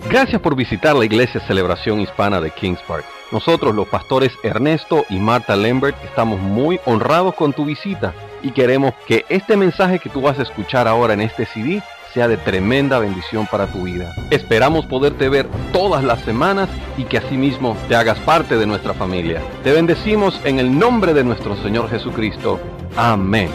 Gracias por visitar la Iglesia Celebración Hispana de Kings Park. Nosotros, los pastores Ernesto y Marta Lambert, estamos muy honrados con tu visita y queremos que este mensaje que tú vas a escuchar ahora en este CD sea de tremenda bendición para tu vida. Esperamos poderte ver todas las semanas y que asimismo te hagas parte de nuestra familia. Te bendecimos en el nombre de nuestro Señor Jesucristo. Amén.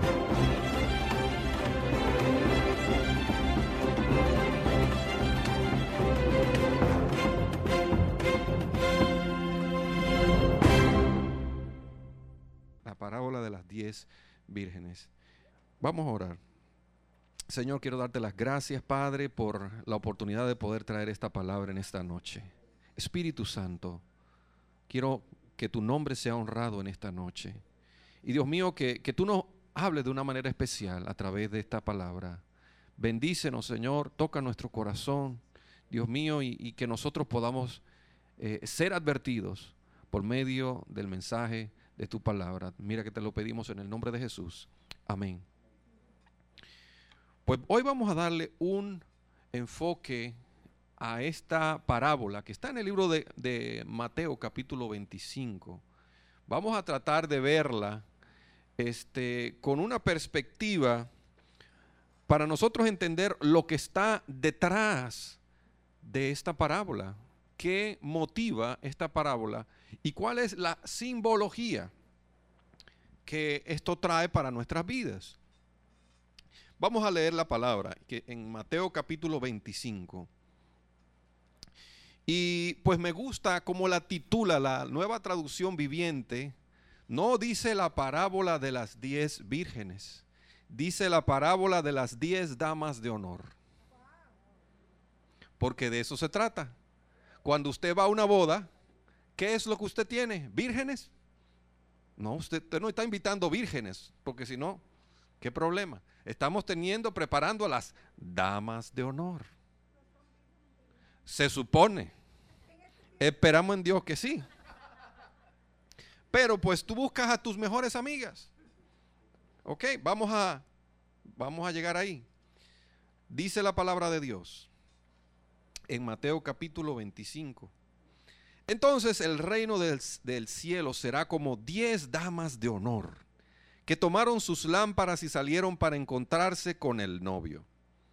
La parábola de las 10 vírgenes. Vamos a orar. Señor, quiero darte las gracias, Padre, por la oportunidad de poder traer esta palabra en esta noche. Espíritu Santo, quiero que tu nombre sea honrado en esta noche. Y Dios mío, que tú nos hables de una manera especial a través de esta palabra. Bendícenos, Señor, toca nuestro corazón, Dios mío, y que nosotros podamos ser advertidos por medio del mensaje de tu palabra. Mira que te lo pedimos en el nombre de Jesús. Amén. Pues hoy vamos a darle un enfoque a esta parábola que está en el libro de Mateo capítulo 25. Vamos a tratar de verla con una perspectiva para nosotros entender lo que está detrás de esta parábola, qué motiva esta parábola y cuál es la simbología que esto trae para nuestras vidas. Vamos a leer la palabra que en Mateo capítulo 25. Y pues me gusta cómo la titula la Nueva Traducción Viviente. No dice la parábola de las 10 vírgenes, dice la parábola de las 10 damas de honor. Porque de eso se trata. Cuando usted va a una boda, ¿qué es lo que usted tiene? ¿Vírgenes? No, usted no está invitando vírgenes, porque si no, ¿qué problema? Estamos preparando a las damas de honor. Se supone. Esperamos en Dios que sí. Pero pues tú buscas a tus mejores amigas. Ok, vamos a llegar ahí. Dice la palabra de Dios en Mateo capítulo 25. Entonces el reino del cielo será como 10 damas de honor que tomaron sus lámparas y salieron para encontrarse con el novio.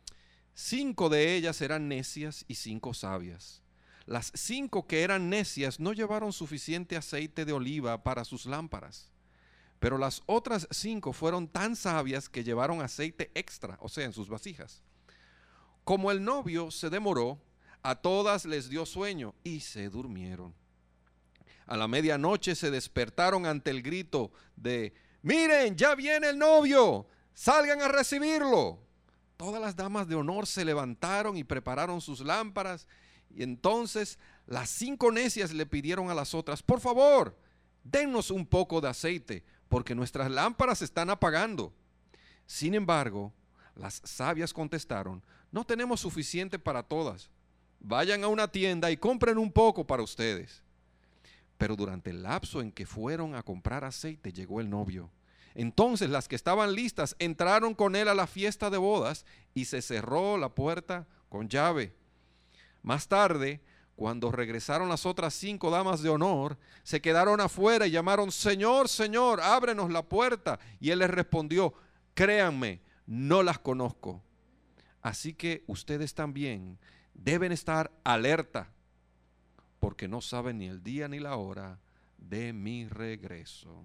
5 de ellas eran necias y 5 sabias. Las 5 que eran necias no llevaron suficiente aceite de oliva para sus lámparas, pero las otras 5 fueron tan sabias que llevaron aceite extra, o sea, en sus vasijas. Como el novio se demoró, a todas les dio sueño y se durmieron. A la medianoche se despertaron ante el grito de: miren, ya viene el novio, salgan a recibirlo. Todas las damas de honor se levantaron y prepararon sus lámparas. Y entonces las 5 necias le pidieron a las otras: por favor, dennos un poco de aceite, porque nuestras lámparas se están apagando. Sin embargo, las sabias contestaron: no tenemos suficiente para todas. Vayan a una tienda y compren un poco para ustedes. Pero durante el lapso en que fueron a comprar aceite, llegó el novio. Entonces las que estaban listas entraron con él a la fiesta de bodas y se cerró la puerta con llave. Más tarde, cuando regresaron las otras 5 damas de honor, se quedaron afuera y llamaron: Señor, Señor, ábrenos la puerta. Y él les respondió: créanme, no las conozco. Así que ustedes también deben estar alerta, porque no saben ni el día ni la hora de mi regreso.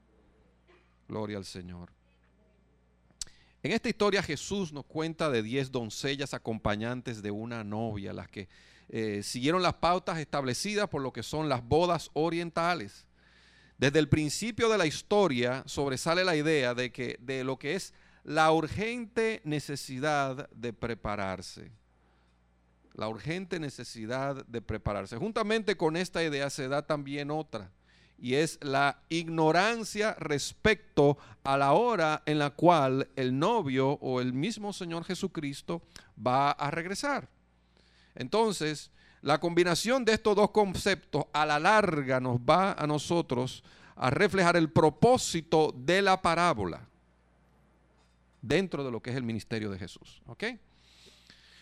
Gloria al Señor. En esta historia Jesús nos cuenta de 10 doncellas acompañantes de una novia, las que siguieron las pautas establecidas por lo que son las bodas orientales. Desde el principio de la historia sobresale la idea de lo que es la urgente necesidad de prepararse. La urgente necesidad de prepararse. Juntamente con esta idea se da también otra, y es la ignorancia respecto a la hora en la cual el novio o el mismo Señor Jesucristo va a regresar. Entonces, la combinación de estos dos conceptos a la larga nos va a nosotros a reflejar el propósito de la parábola dentro de lo que es el ministerio de Jesús. ¿Ok?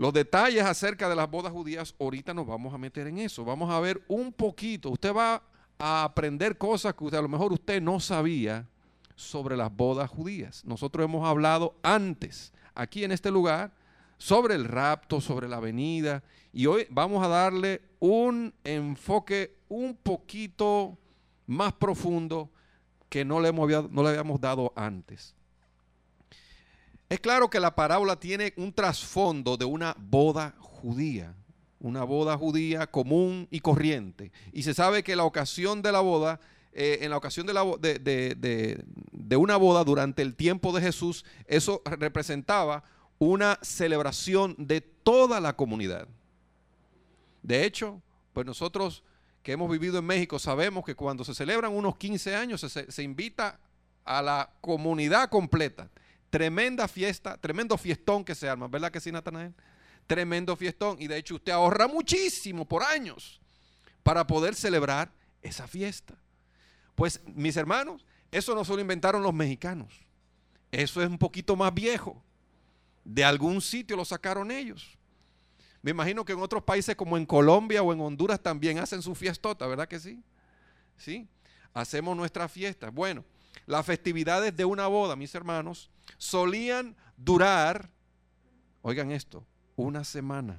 Los detalles acerca de las bodas judías, ahorita nos vamos a meter en eso. Vamos a ver un poquito. Usted va a aprender cosas que a lo mejor usted no sabía sobre las bodas judías. Nosotros hemos hablado antes, aquí en este lugar, sobre el rapto, sobre la venida. Y hoy vamos a darle un enfoque un poquito más profundo que no le habíamos dado antes. Es claro que la parábola tiene un trasfondo de una boda judía común y corriente. Y se sabe que la ocasión de la boda, en la ocasión de una boda durante el tiempo de Jesús, eso representaba una celebración de toda la comunidad. De hecho, pues nosotros que hemos vivido en México sabemos que cuando se celebran unos 15 años se invita a la comunidad completa. Tremenda fiesta, tremendo fiestón que se arma, ¿verdad que sí, Natanael? Tremendo fiestón, y de hecho usted ahorra muchísimo por años para poder celebrar esa fiesta. Pues mis hermanos, eso no se lo inventaron los mexicanos, eso es un poquito más viejo, de algún sitio lo sacaron ellos. Me imagino que en otros países como en Colombia o en Honduras también hacen su fiestota, ¿verdad que sí? Sí, hacemos nuestras fiestas. Bueno, las festividades de una boda, mis hermanos, solían durar, oigan esto, una semana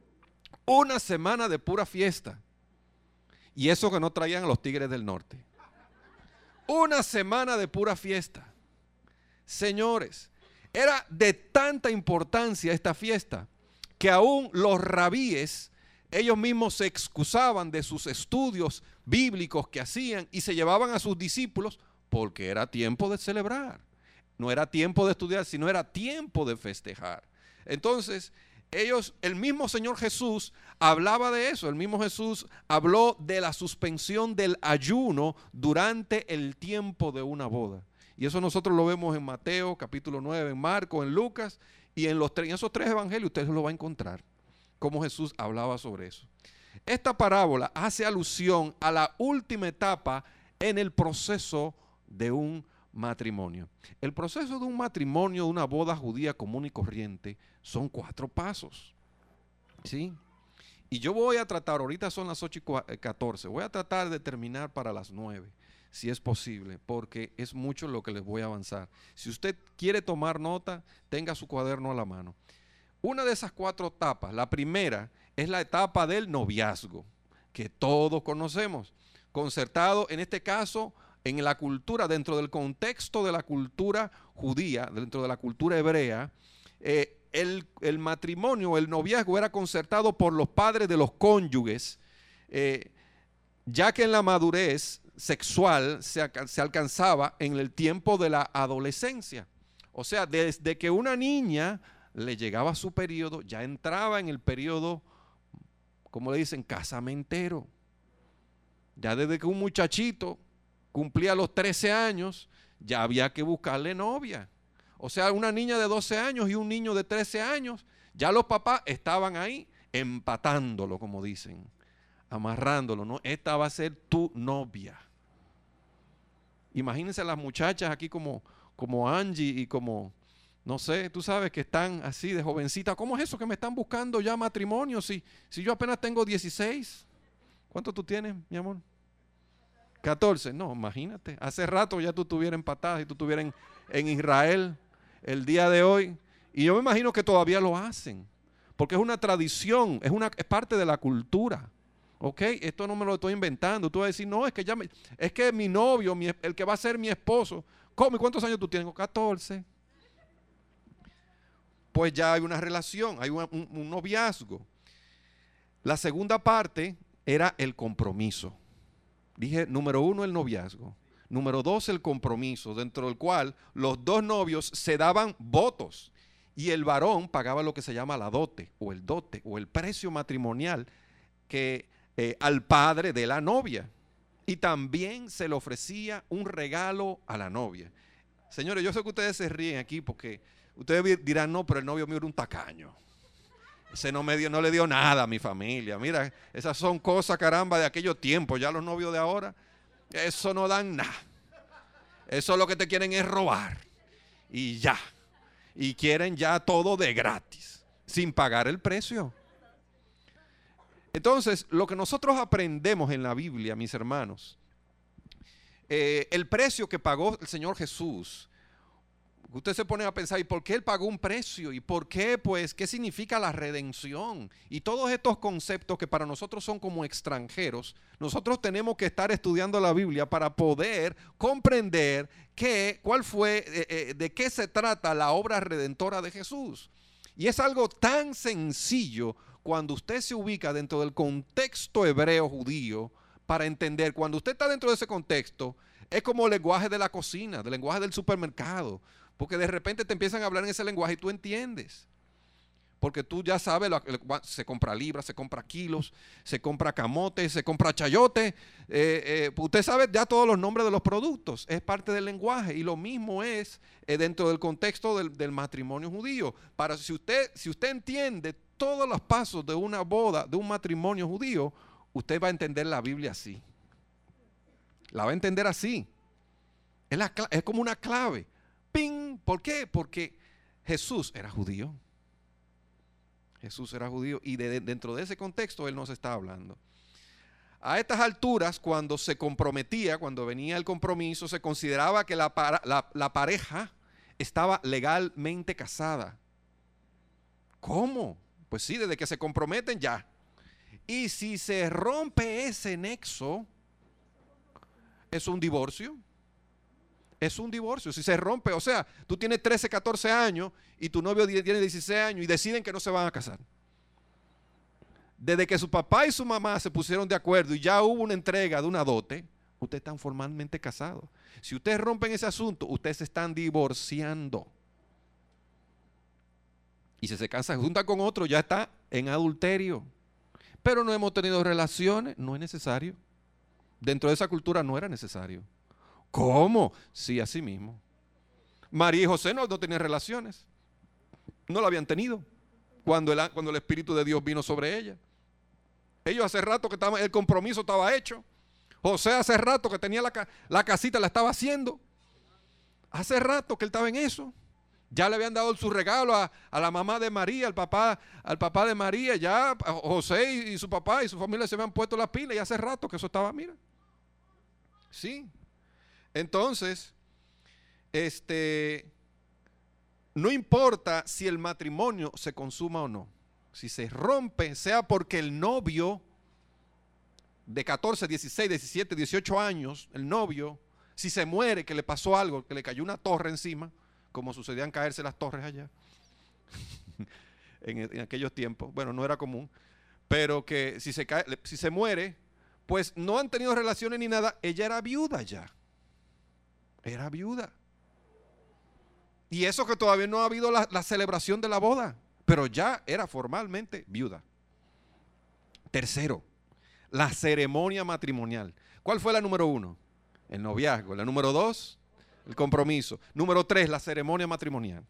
de pura fiesta. Y eso que no traían a los Tigres del Norte. Una semana de pura fiesta. Señores, era de tanta importancia esta fiesta que aún los rabíes, ellos mismos se excusaban de sus estudios bíblicos que hacían y se llevaban a sus discípulos porque era tiempo de celebrar. No era tiempo de estudiar, sino era tiempo de festejar. Entonces, el mismo Señor Jesús hablaba de eso. El mismo Jesús habló de la suspensión del ayuno durante el tiempo de una boda. Y eso nosotros lo vemos en Mateo, capítulo 9, en Marcos, en Lucas, y en esos tres evangelios usted lo va a encontrar, cómo Jesús hablaba sobre eso. Esta parábola hace alusión a la última etapa en el proceso de un matrimonio. El proceso de un matrimonio, de una boda judía común y corriente, son 4 pasos. ¿Sí? Y yo voy a tratar, ahorita son las 8:14, voy a tratar de terminar para las 9, si es posible, porque es mucho lo que les voy a avanzar. Si usted quiere tomar nota, tenga su cuaderno a la mano. Una de esas 4 etapas, la primera es la etapa del noviazgo, que todos conocemos, concertado en este caso en la cultura, dentro del contexto de la cultura judía, dentro de la cultura hebrea, el matrimonio, el noviazgo era concertado por los padres de los cónyuges, ya que en la madurez sexual se alcanzaba en el tiempo de la adolescencia. O sea, desde que una niña le llegaba su periodo, ya entraba en el periodo, como le dicen, casamentero. Ya desde que un muchachito cumplía los 13 años, ya había que buscarle novia. O sea, una niña de 12 años y un niño de 13 años, ya los papás estaban ahí empatándolo, como dicen, amarrándolo, ¿no? Esta va a ser tu novia. Imagínense las muchachas aquí como Angie y como, no sé, tú sabes que están así de jovencita. ¿Cómo es eso que me están buscando ya matrimonio? Si yo apenas tengo 16. ¿Cuánto tú tienes, mi amor? 14. No, imagínate. Hace rato ya tú estuvieras empatada y tú estuvieras en Israel el día de hoy. Y yo me imagino que todavía lo hacen. Porque es una tradición, es parte de la cultura. ¿Ok? Esto no me lo estoy inventando. Tú vas a decir, no, es que mi novio, el que va a ser mi esposo. ¿Cómo? ¿Y cuántos años tú tienes? 14. Pues ya hay una relación, hay un noviazgo. La segunda parte era el compromiso. Dije, número 1, el noviazgo. Número 2, el compromiso, dentro del cual los dos novios se daban votos y el varón pagaba lo que se llama la dote o el precio matrimonial que al padre de la novia. Y también se le ofrecía un regalo a la novia. Señores, yo sé que ustedes se ríen aquí porque ustedes dirán, no, pero el novio mío era un tacaño. Ese no le dio nada a mi familia. Mira, esas son cosas, caramba, de aquellos tiempos. Ya los novios de ahora, eso no dan nada. Eso lo que te quieren es robar. Y ya. Y quieren ya todo de gratis. sin pagar el precio. Entonces, lo que nosotros aprendemos en la Biblia, mis hermanos, el precio que pagó el Señor Jesús, usted se pone a pensar, ¿y por qué Él pagó un precio? ¿Y por qué, pues, qué significa la redención? Y todos estos conceptos que para nosotros son como extranjeros, nosotros tenemos que estar estudiando la Biblia para poder comprender cuál fue, de qué se trata la obra redentora de Jesús. Y es algo tan sencillo cuando usted se ubica dentro del contexto hebreo judío para entender. Cuando usted está dentro de ese contexto, es como el lenguaje de la cocina, el lenguaje del supermercado. Porque de repente te empiezan a hablar en ese lenguaje y tú entiendes. Porque tú ya sabes, se compra libras, se compra kilos, se compra camote, se compra chayote. Usted sabe ya todos los nombres de los productos. Es parte del lenguaje. Y lo mismo es dentro del contexto del matrimonio judío. Si usted entiende todos los pasos de una boda, de un matrimonio judío, usted va a entender la Biblia así. La va a entender así. Es como una clave. ¡Ping! ¿Por qué? Porque Jesús era judío. Jesús era judío y dentro de ese contexto Él nos está hablando. A estas alturas, cuando se comprometía, cuando venía el compromiso, se consideraba que la pareja estaba legalmente casada. ¿Cómo? Pues sí, desde que se comprometen ya. Y si se rompe ese nexo, es un divorcio. Es un divorcio, si se rompe, o sea, tú tienes 13, 14 años y tu novio tiene 16 años y deciden que no se van a casar. Desde que su papá y su mamá se pusieron de acuerdo y ya hubo una entrega de una dote, ustedes están formalmente casados. Si ustedes rompen ese asunto, ustedes se están divorciando. Y si se casa, junta con otro, ya está en adulterio. Pero no hemos tenido relaciones, no es necesario. Dentro de esa cultura no era necesario. ¿Cómo? Sí, así mismo. María y José no tenían relaciones. No la habían tenido cuando el Espíritu de Dios vino sobre ella. Ellos hace rato que el compromiso estaba hecho. José hace rato que tenía la casita, la estaba haciendo. Hace rato que él estaba en eso. Ya le habían dado su regalo a la mamá de María, al papá de María. Ya José y su papá y su familia se habían puesto las pilas y hace rato que eso estaba, mira. Sí. Entonces, no importa si el matrimonio se consuma o no. Si se rompe, sea porque el novio de 14, 16, 17, 18 años, el novio, si se muere, que le pasó algo, que le cayó una torre encima, como sucedían caerse las torres allá, en aquellos tiempos, bueno, no era común, pero que si se muere, pues no han tenido relaciones ni nada, ella era viuda ya. Era viuda. Y eso que todavía no ha habido la celebración de la boda, pero ya era formalmente viuda. Tercero, la ceremonia matrimonial. ¿Cuál fue la número 1? El noviazgo. La número 2, el compromiso. Número 3, la ceremonia matrimonial.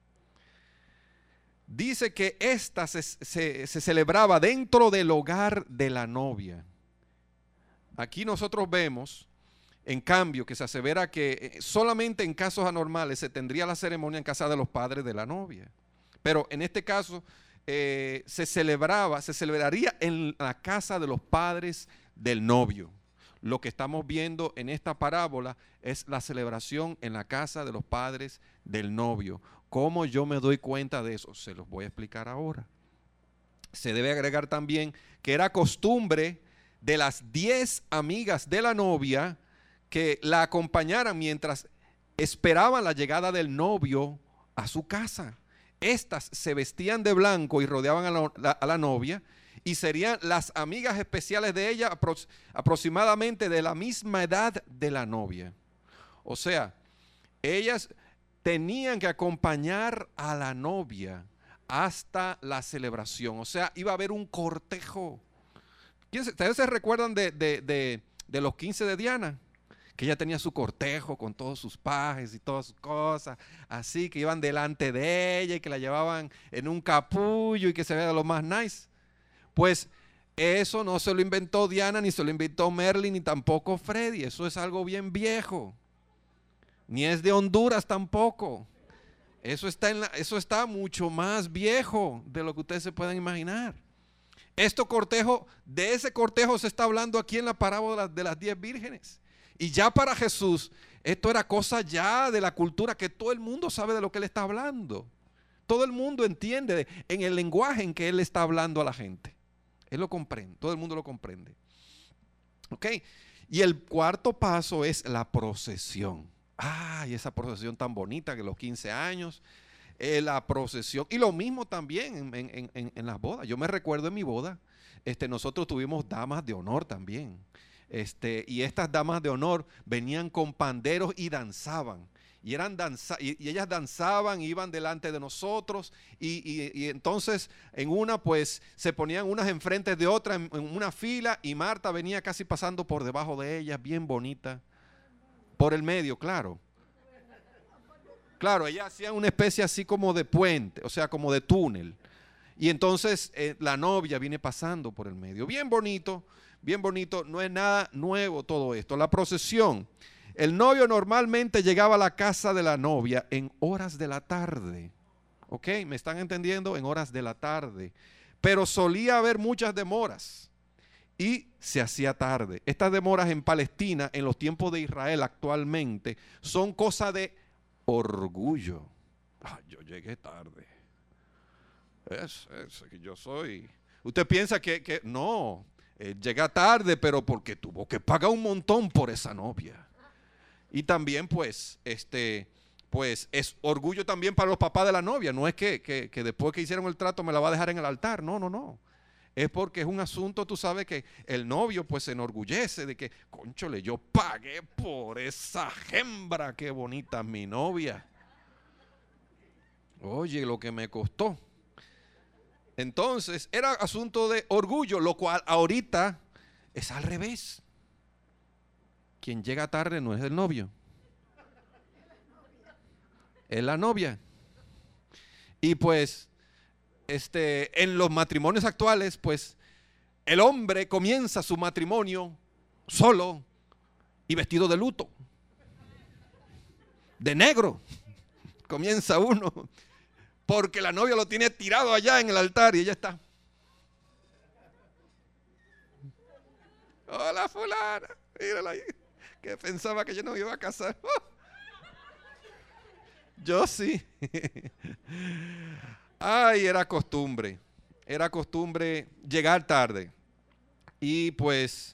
Dice que esta se celebraba dentro del hogar de la novia. Aquí nosotros vemos, en cambio, que se asevera que solamente en casos anormales se tendría la ceremonia en casa de los padres de la novia. Pero en este caso se celebraría en la casa de los padres del novio. Lo que estamos viendo en esta parábola es la celebración en la casa de los padres del novio. ¿Cómo yo me doy cuenta de eso? Se los voy a explicar ahora. Se debe agregar también que era costumbre de las 10 amigas de la novia que la acompañaran mientras esperaban la llegada del novio a su casa. Estas se vestían de blanco y rodeaban a la novia y serían las amigas especiales de ella, aproximadamente de la misma edad de la novia. O sea, ellas tenían que acompañar a la novia hasta la celebración. O sea, iba a haber un cortejo. ¿Ustedes se recuerdan de los 15 de Diana? Que ella tenía su cortejo con todos sus pajes y todas sus cosas, así que iban delante de ella y que la llevaban en un capullo y que se veía lo más nice. Pues eso no se lo inventó Diana, ni se lo inventó Merlin, ni tampoco Freddy. Eso es algo bien viejo. Ni es de Honduras tampoco. Eso está mucho más viejo de lo que ustedes se puedan imaginar. De ese cortejo se está hablando aquí en la parábola de las 10 vírgenes. Y ya para Jesús, esto era cosa ya de la cultura, que todo el mundo sabe de lo que él está hablando. Todo el mundo entiende en el lenguaje en que él está hablando a la gente. Él lo comprende, todo el mundo lo comprende. ¿Ok? Y el cuarto paso es la procesión. Ay, esa procesión tan bonita que los 15 años, la procesión. Y lo mismo también en las bodas. Yo me recuerdo en mi boda, nosotros tuvimos damas de honor también. Y estas damas de honor venían con panderos y danzaban. Y ellas danzaban, iban delante de nosotros y entonces en una pues se ponían unas enfrente de otras en una fila, y Marta venía casi pasando por debajo de ellas, bien bonita, por el medio, claro. Claro, ellas hacían una especie así como de puente, o sea, como de túnel. Y entonces la novia viene pasando por el medio. Bien bonito, no es nada nuevo todo esto. La procesión. El novio normalmente llegaba a la casa de la novia en horas de la tarde. ¿Ok? ¿Me están entendiendo? En horas de la tarde. Pero solía haber muchas demoras y se hacía tarde. Estas demoras en Palestina, en los tiempos de Israel actualmente, son cosa de orgullo. Yo llegué tarde. Es que yo soy. Usted piensa que no, llega tarde, pero porque tuvo que pagar un montón por esa novia. Y también pues es orgullo también para los papás de la novia. No es que después que hicieron el trato me la va a dejar en el altar. No. Es porque es un asunto, tú sabes, que el novio pues se enorgullece de que, cónchole, yo pagué por esa hembra, qué bonita mi novia. Oye, lo que me costó. Entonces era asunto de orgullo, lo cual ahorita es al revés. Quien llega tarde no es el novio, es la novia. Y pues en los matrimonios actuales, pues el hombre comienza su matrimonio solo y vestido de luto, de negro. Comienza uno porque la novia lo tiene tirado allá en el altar y ella está. Hola fulana, mírala ahí, que pensaba que yo no me iba a casar. Yo sí. Ay, era costumbre llegar tarde. Y pues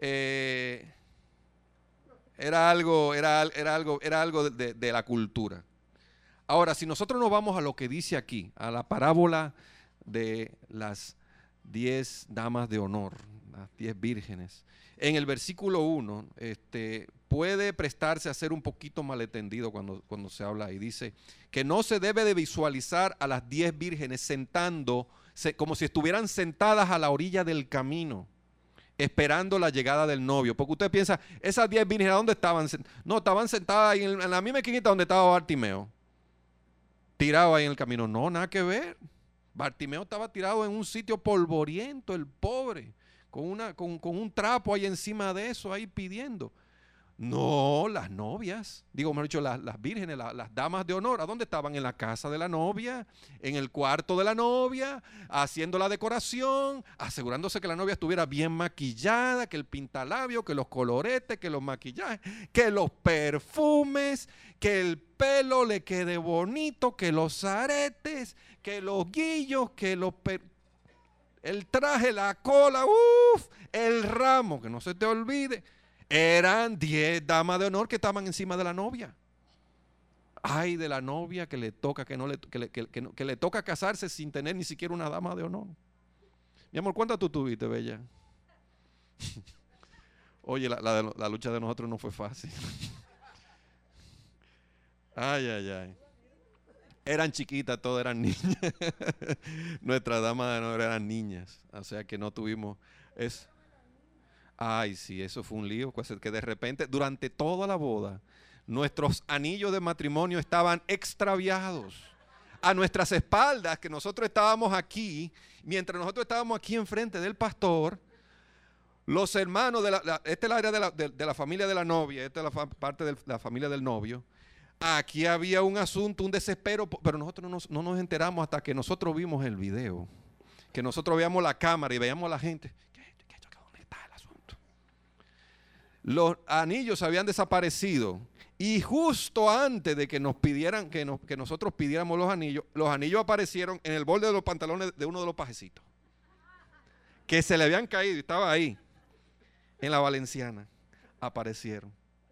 era algo de la cultura. Ahora, si nosotros nos vamos a lo que dice aquí, a la parábola de las 10 damas de honor, las 10 vírgenes, en el versículo 1, puede prestarse a ser un poquito malentendido cuando se habla ahí. Dice que no se debe de visualizar a las 10 vírgenes como si estuvieran sentadas a la orilla del camino, esperando la llegada del novio. Porque usted piensa, esas 10 vírgenes, ¿a dónde estaban? No, estaban sentadas ahí en la misma esquinita donde estaba Bartimeo, tirado ahí en el camino. No, nada que ver. Bartimeo estaba tirado en un sitio polvoriento, el pobre, con un trapo ahí encima de eso, ahí pidiendo. No, las novias, mejor dicho, las vírgenes, las damas de honor, ¿a dónde estaban? En la casa de la novia, en el cuarto de la novia, haciendo la decoración, asegurándose que la novia estuviera bien maquillada, que el pintalabio, que los coloretes, que los maquillajes, que los perfumes, que el pelo le quede bonito, que los aretes, que los guillos, que el traje, la cola, el ramo, que no se te olvide. Eran 10 damas de honor que estaban encima de la novia. Ay de la novia que le toca que le toca casarse sin tener ni siquiera una dama de honor. Mi amor, ¿cuántas tú tuviste, bella? Oye, la lucha de nosotros no fue fácil. Ay. Eran chiquitas, todas eran niñas. Nuestras damas de honor eran niñas. O sea que no tuvimos eso. Ay, sí, eso fue un lío, que de repente, durante toda la boda, nuestros anillos de matrimonio estaban extraviados. A nuestras espaldas, que nosotros estábamos aquí, mientras nosotros estábamos aquí enfrente del pastor, los hermanos, esta es el área de la familia de la novia, esta es la parte de la familia del novio, Aquí había un asunto, un desespero, pero nosotros no nos enteramos hasta que nosotros vimos el video. Que nosotros veíamos la cámara y veíamos a la gente. ¿Dónde está el asunto? Los anillos habían desaparecido. Y justo antes de que nos pidieran, que nosotros pidiéramos los anillos aparecieron en el borde de los pantalones de uno de los pajecitos. Que se le habían caído y estaba ahí. En la Valenciana. Aparecieron.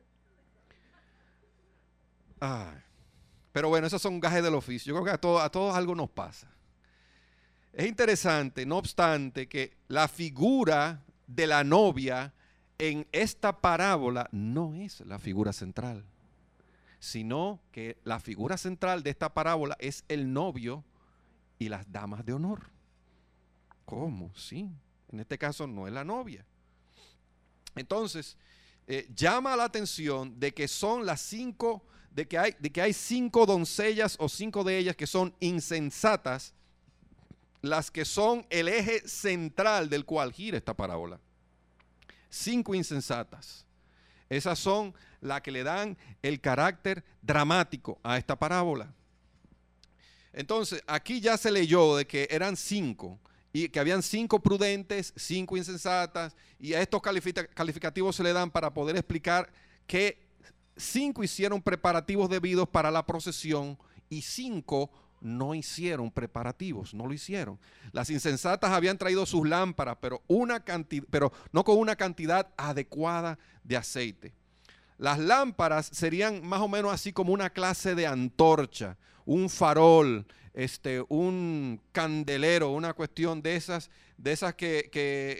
Pero bueno, esos son gajes del oficio. Yo creo que a todos algo nos pasa. Es interesante, no obstante, que la figura de la novia en esta parábola no es la figura central, sino que la figura central de esta parábola es el novio y las damas de honor. ¿Cómo? Sí, en este caso no es la novia. Entonces, llama la atención de que son las 5, de que hay 5 doncellas o 5 de ellas que son insensatas, las que son el eje central del cual gira esta parábola. 5 insensatas. Esas son las que le dan el carácter dramático a esta parábola. Entonces, aquí ya se leyó de que eran 5 y que habían 5 prudentes, 5 insensatas, y a estos calificativos se le dan para poder explicar que 5 hicieron preparativos debidos para la procesión y 5 no hicieron preparativos, no lo hicieron. Las insensatas habían traído sus lámparas, pero no con una cantidad adecuada de aceite. Las lámparas serían más o menos así como una clase de antorcha, un farol, un candelero, una cuestión de esas que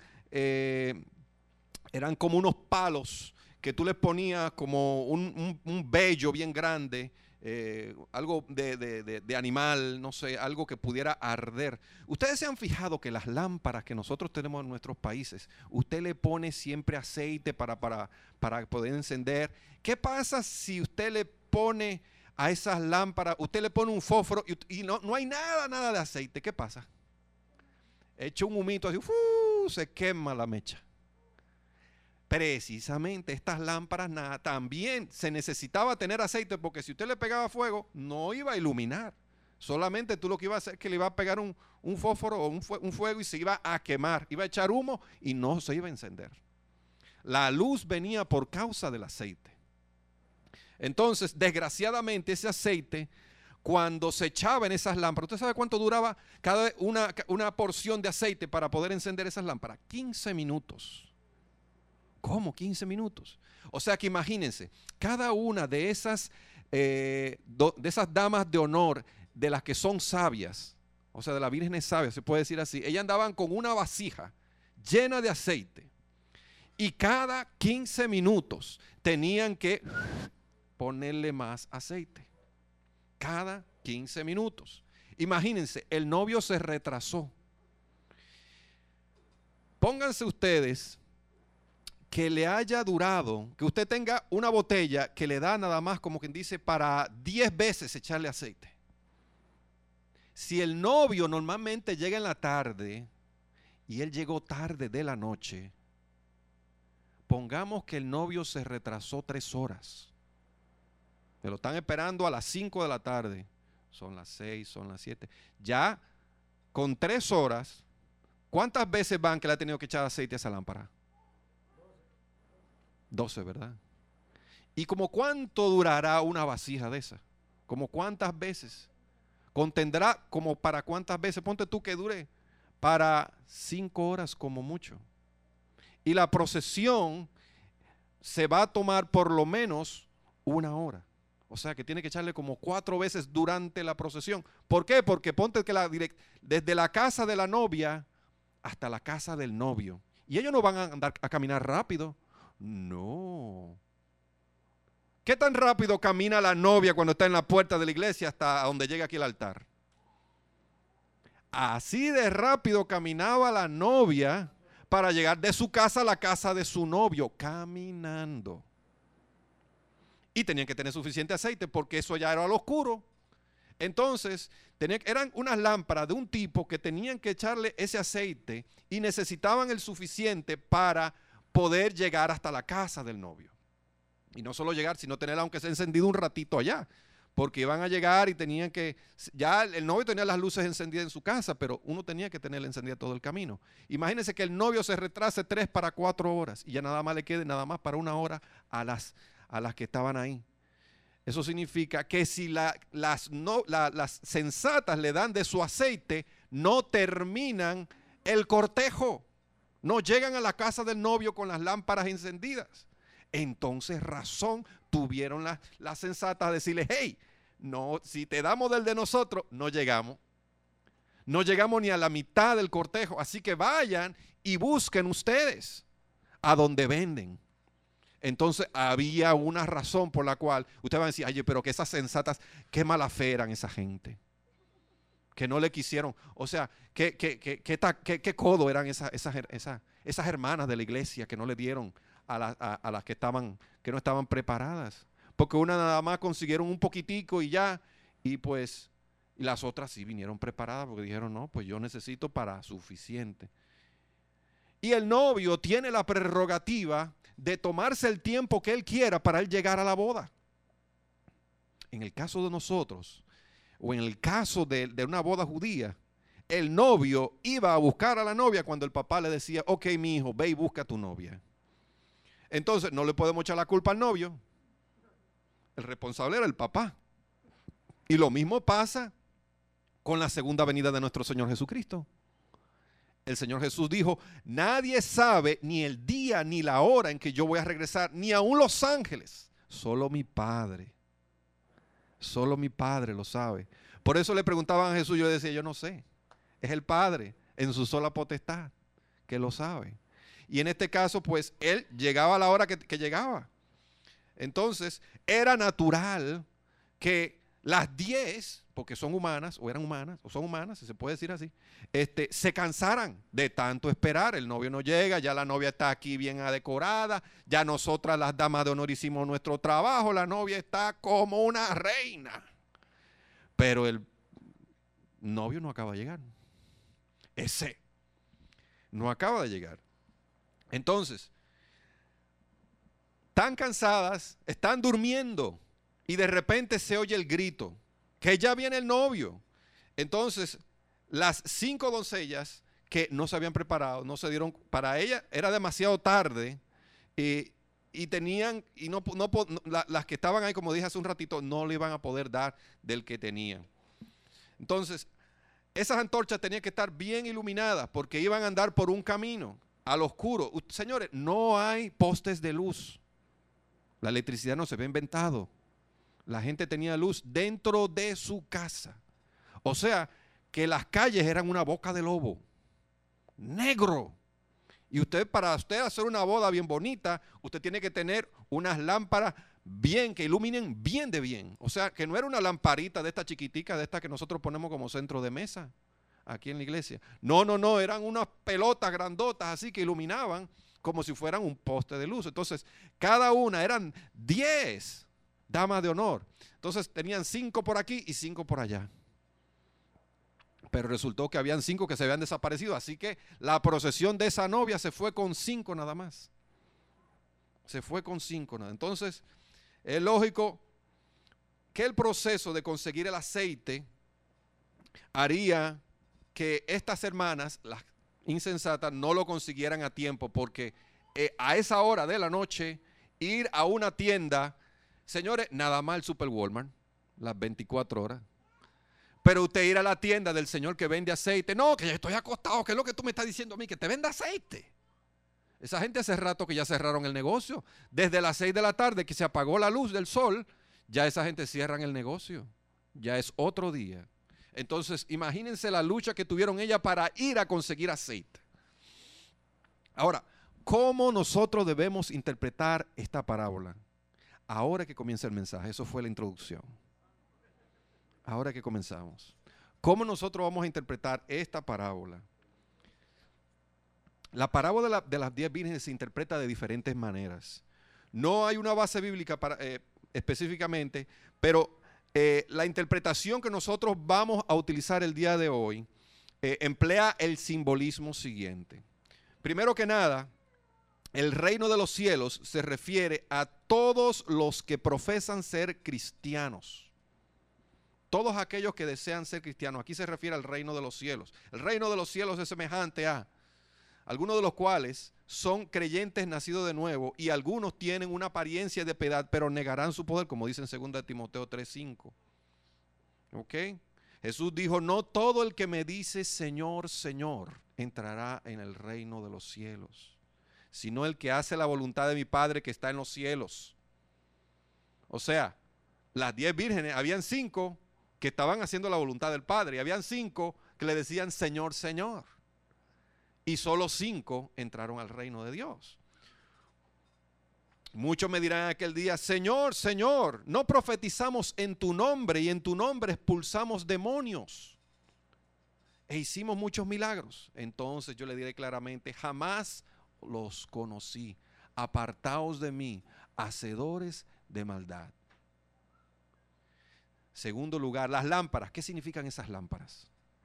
eran como unos palos que tú les ponías como un vello bien grande, algo de animal, no sé, algo que pudiera arder. Ustedes se han fijado que las lámparas que nosotros tenemos en nuestros países, usted le pone siempre aceite para poder encender. ¿Qué pasa si usted le pone a esas lámparas, usted le pone un fósforo y no hay nada de aceite? ¿Qué pasa? Echa un humito así, se quema la mecha. Precisamente estas lámparas también se necesitaba tener aceite, porque si usted le pegaba fuego no iba a iluminar. Solamente tú lo que iba a hacer es que le iba a pegar un fósforo o un fuego y se iba a quemar, iba a echar humo y no se iba a encender. La luz venía por causa del aceite. Entonces, desgraciadamente, ese aceite, cuando se echaba en esas lámparas, ¿usted sabe cuánto duraba una porción de aceite para poder encender esas lámparas? 15 minutos. ¿Cómo 15 minutos? O sea que imagínense, cada una de esas damas de honor, de las que son sabias, o sea, de las vírgenes sabias, se puede decir así, ellas andaban con una vasija llena de aceite y cada 15 minutos tenían que ponerle más aceite. Cada 15 minutos. Imagínense, el novio se retrasó. Pónganse ustedes que le haya durado, que usted tenga una botella que le da nada más, como quien dice, para 10 veces echarle aceite. Si el novio normalmente llega en la tarde y él llegó tarde de la noche, pongamos que el novio se retrasó 3 horas. Me lo están esperando a las 5 de la tarde. Son las 6, son las 7. Ya con 3 horas, ¿cuántas veces van que le ha tenido que echar aceite a esa lámpara? 12, ¿verdad? ¿Y como cuánto durará una vasija de esa? ¿Como cuántas veces? ¿Contendrá como para cuántas veces? Ponte tú que dure para 5 horas como mucho. Y la procesión se va a tomar por lo menos 1 hora. O sea que tiene que echarle como 4 veces durante la procesión. ¿Por qué? Porque ponte que desde la casa de la novia hasta la casa del novio. Y ellos no van a andar a caminar rápido. No. ¿Qué tan rápido camina la novia cuando está en la puerta de la iglesia hasta donde llega aquí el altar? Así de rápido caminaba la novia para llegar de su casa a la casa de su novio, caminando. Y tenían que tener suficiente aceite porque eso ya era al oscuro. Entonces, eran unas lámparas de un tipo que tenían que echarle ese aceite y necesitaban el suficiente para poder llegar hasta la casa del novio. Y no solo llegar, sino tener aunque sea encendido un ratito allá. Porque iban a llegar y tenían que, ya el novio tenía las luces encendidas en su casa, pero uno tenía que tenerla encendida todo el camino. Imagínense que el novio se retrase 3 para 4 horas y ya nada más le quede nada más para 1 hora a las que estaban ahí. Eso significa que si las sensatas le dan de su aceite, no terminan el cortejo. No llegan a la casa del novio con las lámparas encendidas. Entonces razón tuvieron las sensatas a decirle, hey, no, si te damos del de nosotros, no llegamos. No llegamos ni a la mitad del cortejo. Así que vayan y busquen ustedes a donde venden. Entonces había una razón por la cual ustedes van a decir, oye, pero que esas sensatas, qué mala fe eran esa gente. Que no le quisieron, o sea, qué codo eran esas hermanas de la iglesia que no le dieron a las que no estaban preparadas. Porque una nada más consiguieron un poquitico y ya, y las otras sí vinieron preparadas porque dijeron, no, pues yo necesito para suficiente. Y el novio tiene la prerrogativa de tomarse el tiempo que él quiera para él llegar a la boda. En el caso de nosotros, o en el caso de una boda judía, el novio iba a buscar a la novia cuando el papá le decía, ok, mi hijo, ve y busca a tu novia. Entonces no le podemos echar la culpa al novio. El responsable era el papá. Y lo mismo pasa con la segunda venida de nuestro Señor Jesucristo. El Señor Jesús dijo, nadie sabe ni el día ni la hora en que yo voy a regresar, ni aun los ángeles, solo mi Padre. Solo mi Padre lo sabe. Por eso le preguntaban a Jesús, yo decía, yo no sé. Es el Padre en su sola potestad que lo sabe. Y en este caso, pues, él llegaba a la hora que llegaba. Entonces, era natural que las 10, porque son humanas, o eran humanas, o son humanas, si se puede decir así, se cansaran de tanto esperar. El novio no llega, ya la novia está aquí bien adecorada, ya nosotras las damas de honor hicimos nuestro trabajo, la novia está como una reina. Pero el novio no acaba de llegar. Ese no acaba de llegar. Entonces, están cansadas, están durmiendo y de repente se oye el grito, que ya viene el novio. Entonces, las 5 doncellas que no se habían preparado, no se dieron, para ella era demasiado tarde y tenían, y las que estaban ahí, como dije hace un ratito, no le iban a poder dar del que tenían. Entonces, esas antorchas tenían que estar bien iluminadas porque iban a andar por un camino al oscuro. Señores, no hay postes de luz. La electricidad no se había inventado. La gente tenía luz dentro de su casa. O sea, que las calles eran una boca de lobo. Negro. Y para usted hacer una boda bien bonita, usted tiene que tener unas lámparas bien, que iluminen bien de bien. O sea, que no era una lamparita de esta chiquitica, de esta que nosotros ponemos como centro de mesa aquí en la iglesia. No, eran unas pelotas grandotas así que iluminaban como si fueran un poste de luz. Entonces, cada una eran 10 damas de honor. Entonces, tenían 5 por aquí y 5 por allá. Pero resultó que habían 5 que se habían desaparecido. Así que la procesión de esa novia se fue con 5 nada más. Se fue con 5 nada. Entonces, es lógico que el proceso de conseguir el aceite haría que estas hermanas, las insensatas, no lo consiguieran a tiempo, porque a esa hora de la noche ir a una tienda, señores, nada más el Super Walmart, las 24 horas. Pero usted ir a la tienda del señor que vende aceite, no, que ya estoy acostado, ¿qué es lo que tú me estás diciendo a mí? Que te venda aceite. Esa gente hace rato que ya cerraron el negocio. Desde las 6 de la tarde que se apagó la luz del sol, ya esa gente cierran el negocio. Ya es otro día. Entonces, imagínense la lucha que tuvieron ellas para ir a conseguir aceite. Ahora, ¿cómo nosotros debemos interpretar esta parábola? Ahora que comienza el mensaje, eso fue la introducción. Ahora que comenzamos. ¿Cómo nosotros vamos a interpretar esta parábola? La parábola de las 10 vírgenes se interpreta de diferentes maneras. No hay una base bíblica específicamente, pero la interpretación que nosotros vamos a utilizar el día de hoy emplea el simbolismo siguiente. Primero que nada, El reino de los cielos se refiere a todos los que profesan ser cristianos. Todos aquellos que desean ser cristianos. Aquí se refiere al reino de los cielos. El reino de los cielos es semejante a algunos de los cuales son creyentes nacidos de nuevo y algunos tienen una apariencia de piedad, pero negarán su poder, como dice en 2 Timoteo 3:5. ¿Ok? Jesús dijo, no todo el que me dice Señor, Señor, entrará en el reino de los cielos, sino el que hace la voluntad de mi Padre que está en los cielos. O sea, las 10 vírgenes, habían 5 que estaban haciendo la voluntad del Padre y habían 5 que le decían Señor, Señor. Y solo 5 entraron al reino de Dios. Muchos me dirán aquel día, Señor, Señor, no profetizamos en tu nombre y en tu nombre expulsamos demonios e hicimos muchos milagros. Entonces yo le diré claramente, jamás los conocí. Apartaos de mí, hacedores de maldad. Segundo lugar, las lámparas. ¿Qué significan esas lámparas?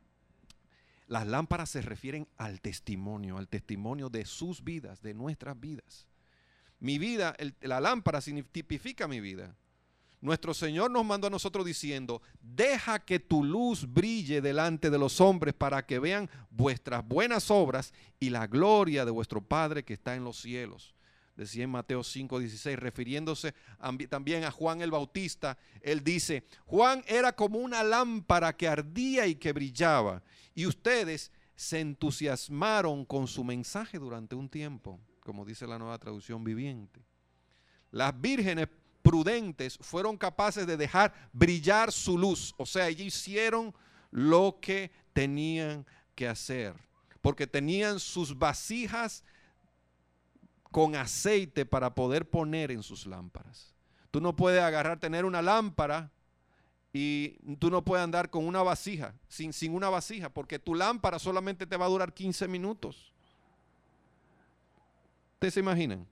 Las lámparas se refieren al testimonio de sus vidas, de nuestras vidas. Mi vida, la lámpara tipifica mi vida. Nuestro Señor nos mandó a nosotros diciendo, deja que tu luz brille delante de los hombres para que vean vuestras buenas obras y la gloria de vuestro Padre que está en los cielos. Decía en Mateo 5:16, refiriéndose también a Juan el Bautista, él dice, Juan era como una lámpara que ardía y que brillaba, y ustedes se entusiasmaron con su mensaje durante un tiempo, como dice la Nueva Traducción Viviente. Las vírgenes prudentes fueron capaces de dejar brillar su luz, o sea, ellos hicieron lo que tenían que hacer, porque tenían sus vasijas con aceite para poder poner en sus lámparas. Tú no puedes tener una lámpara y tú no puedes andar con una vasija, sin una vasija, porque tu lámpara solamente te va a durar 15 minutos. ¿Ustedes se imaginan?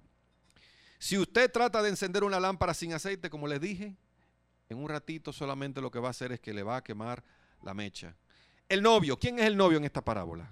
Si usted trata de encender una lámpara sin aceite, como les dije, en un ratito solamente lo que va a hacer es que le va a quemar la mecha. El novio, ¿quién es el novio en esta parábola?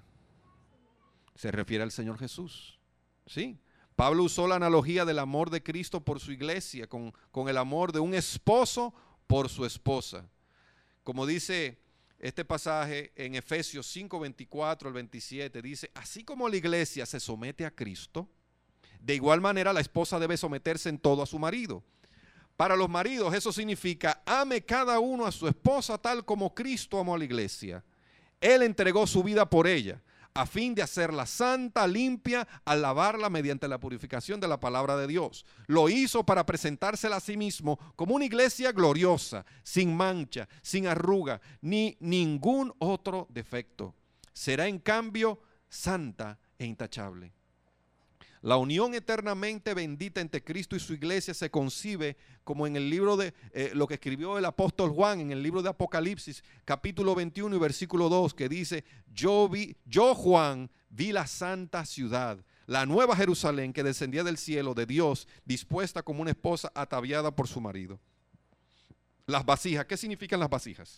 Se refiere al Señor Jesús. ¿Sí? Pablo usó la analogía del amor de Cristo por su iglesia, con el amor de un esposo por su esposa. Como dice este pasaje en Efesios 5:24 al 27, dice, así como la iglesia se somete a Cristo, de igual manera la esposa debe someterse en todo a su marido. Para los maridos eso significa, ame cada uno a su esposa tal como Cristo amó a la iglesia. Él entregó su vida por ella, a fin de hacerla santa, limpia, al lavarla mediante la purificación de la palabra de Dios. Lo hizo para presentársela a sí mismo como una iglesia gloriosa, sin mancha, sin arruga, ni ningún otro defecto. Será en cambio santa e intachable. La unión eternamente bendita entre Cristo y su iglesia se concibe como en el libro de lo que escribió el apóstol Juan en el libro de Apocalipsis, capítulo 21 y versículo 2, que dice, yo Juan vi la santa ciudad, la nueva Jerusalén que descendía del cielo de Dios, dispuesta como una esposa ataviada por su marido. Las vasijas, ¿qué significan las vasijas?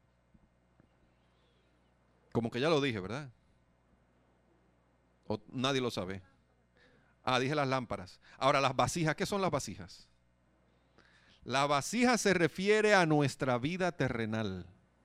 Como que ya lo dije, ¿verdad? ¿O nadie lo sabe? Dije las lámparas. Ahora, las vasijas, ¿qué son las vasijas? La vasija se refiere a nuestra vida terrenal.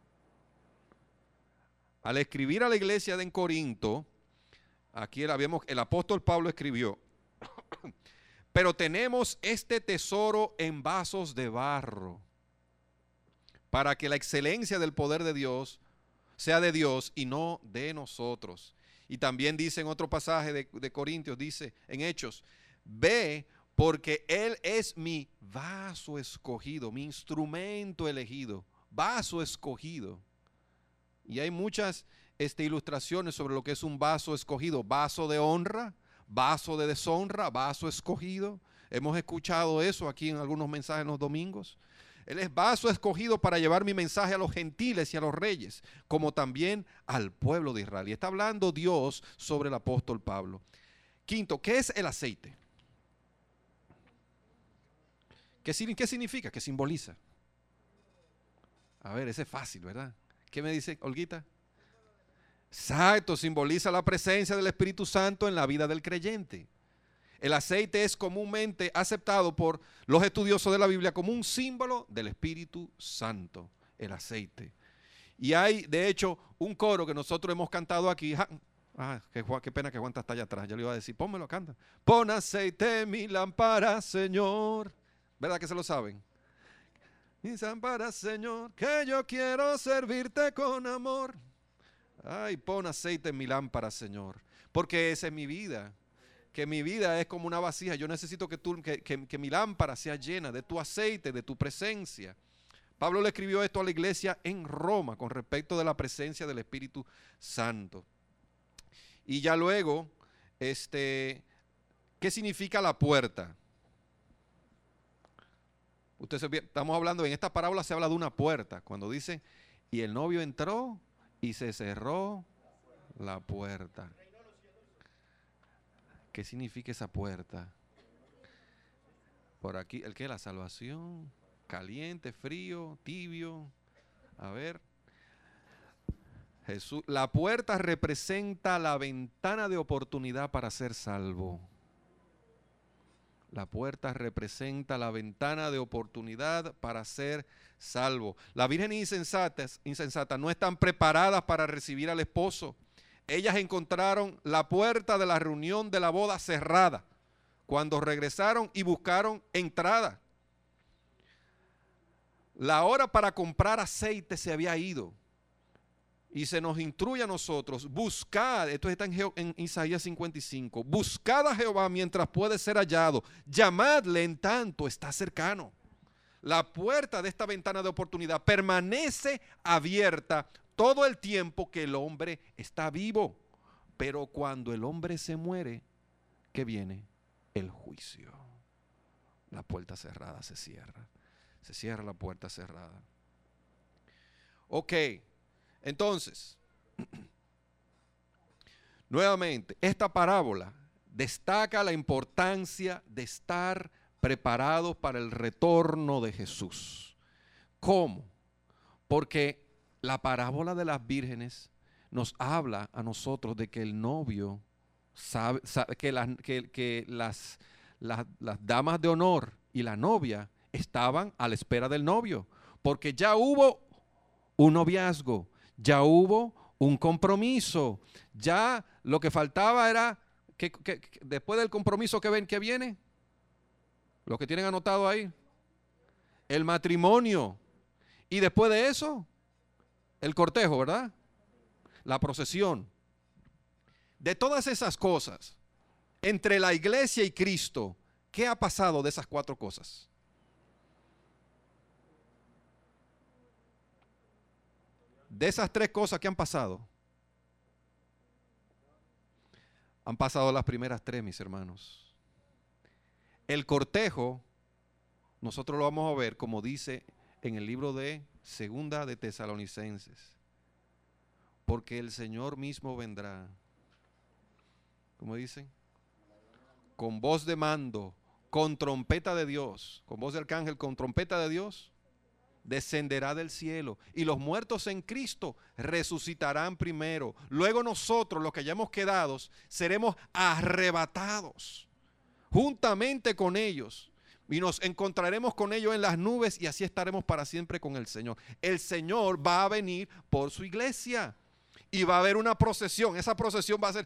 Al escribir a la iglesia de Corinto, aquí el apóstol Pablo escribió, pero tenemos este tesoro en vasos de barro, para que la excelencia del poder de Dios sea de Dios y no de nosotros. Y también dice en otro pasaje de Corintios, dice en Hechos, ve porque Él es mi vaso escogido, mi instrumento elegido, vaso escogido. Y hay muchas ilustraciones sobre lo que es un vaso escogido, vaso de honra, vaso de deshonra, vaso escogido. Hemos escuchado eso aquí en algunos mensajes en los domingos. Él es vaso escogido para llevar mi mensaje a los gentiles y a los reyes, como también al pueblo de Israel. Y está hablando Dios sobre el apóstol Pablo. Quinto, ¿qué es el aceite? ¿Qué significa? ¿Qué simboliza? A ver, ese es fácil, ¿verdad? ¿Qué me dice Olguita? Exacto, simboliza la presencia del Espíritu Santo en la vida del creyente. El aceite es comúnmente aceptado por los estudiosos de la Biblia como un símbolo del Espíritu Santo, el aceite. Y hay, de hecho, un coro que nosotros hemos cantado aquí. Qué pena que Juan está allá atrás. Yo le iba a decir, pónmelo, canta. Pon aceite en mi lámpara, Señor. ¿Verdad que se lo saben? Mi lámpara, Señor, que yo quiero servirte con amor. Ay, pon aceite en mi lámpara, Señor. Porque esa es mi vida. Que mi vida es como una vasija. Yo necesito que mi lámpara sea llena de tu aceite, de tu presencia. Pablo le escribió esto a la iglesia en Roma con respecto de la presencia del Espíritu Santo. Y ya luego, ¿qué significa la puerta? Estamos hablando, en esta parábola se habla de una puerta. Cuando dice, y el novio entró y se cerró la puerta. ¿Qué significa esa puerta? Por aquí, la salvación, caliente, frío, tibio. A ver. Jesús, la puerta representa la ventana de oportunidad para ser salvo. La puerta representa la ventana de oportunidad para ser salvo. Las vírgenes insensatas no están preparadas para recibir al esposo. Ellas encontraron la puerta de la reunión de la boda cerrada cuando regresaron y buscaron entrada. La hora para comprar aceite se había ido. Y se nos instruye a nosotros, buscad, esto está en Isaías 55, buscad a Jehová mientras puede ser hallado, llamadle en tanto está cercano. La puerta de esta ventana de oportunidad permanece abierta todo el tiempo que el hombre está vivo. Pero cuando el hombre se muere, ¿qué viene? El juicio. La puerta cerrada se cierra. Se cierra la puerta cerrada. Ok. Entonces, nuevamente, esta parábola destaca la importancia de estar preparados para el retorno de Jesús. ¿Cómo? Porque la parábola de las vírgenes nos habla a nosotros de que el novio sabe que las damas de honor y la novia estaban a la espera del novio, porque ya hubo un noviazgo, ya hubo un compromiso, ya lo que faltaba era que después del compromiso que viene, lo que tienen anotado ahí, el matrimonio, y después de eso, el cortejo, ¿verdad? La procesión. De todas esas cosas, entre la iglesia y Cristo, ¿qué ha pasado de esas 4 cosas? De esas 3 cosas, ¿qué han pasado? Han pasado las primeras 3, mis hermanos. El cortejo, nosotros lo vamos a ver como dice en el libro de Segunda de Tesalonicenses. Porque el Señor mismo vendrá. ¿Cómo dicen? Con voz de mando, con trompeta de Dios, con voz de arcángel, con trompeta de Dios, descenderá del cielo. Y los muertos en Cristo resucitarán primero. Luego nosotros, los que hayamos quedado, seremos arrebatados juntamente con ellos. Y nos encontraremos con ellos en las nubes y así estaremos para siempre con el Señor. El Señor va a venir por su iglesia. Y va a haber una procesión. Esa procesión va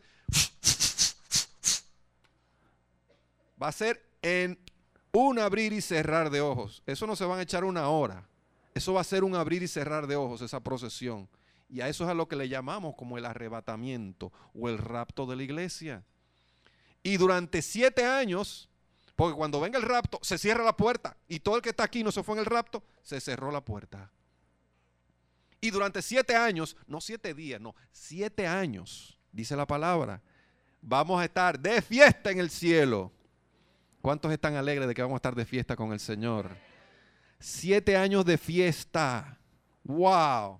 a ser en un abrir y cerrar de ojos. Eso no se van a echar una hora. Eso va a ser un abrir y cerrar de ojos, esa procesión. Y a eso es a lo que le llamamos como el arrebatamiento o el rapto de la iglesia. Y durante 7 años, porque cuando venga el rapto, se cierra la puerta. Y todo el que está aquí no se fue en el rapto, se cerró la puerta. Y durante 7 años, no 7 días, no, 7 años, dice la palabra, vamos a estar de fiesta en el cielo. ¿Cuántos están alegres de que vamos a estar de fiesta con el Señor? 7 años de fiesta. ¡Wow!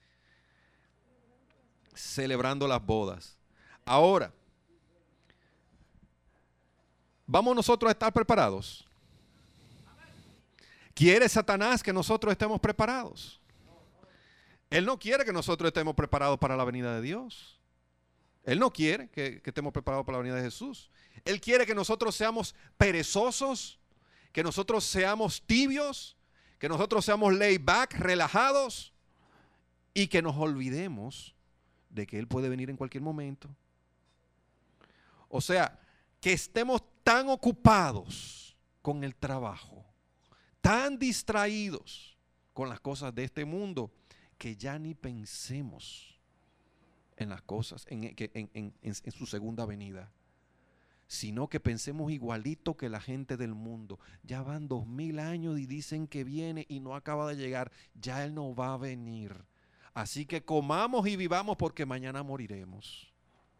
Celebrando las bodas. Ahora, ¿vamos nosotros a estar preparados? ¿Quiere Satanás que nosotros estemos preparados? Él no quiere que nosotros estemos preparados para la venida de Dios. Él no quiere que estemos preparados para la venida de Jesús. Él quiere que nosotros seamos perezosos, que nosotros seamos tibios, que nosotros seamos laid back, relajados, y que nos olvidemos de que Él puede venir en cualquier momento. O sea, que estemos tan ocupados con el trabajo, tan distraídos con las cosas de este mundo, que ya ni pensemos en las cosas, en su segunda venida, sino que pensemos igualito que la gente del mundo. Ya van 2000 años y dicen que viene y no acaba de llegar. Ya Él no va a venir. Así que comamos y vivamos porque mañana moriremos.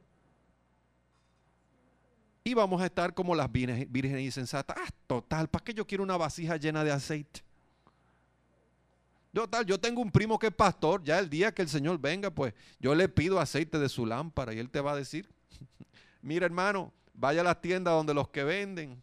Y vamos a estar como las vírgenes insensatas. Total, ¿para qué yo quiero una vasija llena de aceite? Total, yo tengo un primo que es pastor. Ya el día que el Señor venga, pues yo le pido aceite de su lámpara y él te va a decir, mira hermano, vaya a las tiendas donde los que venden.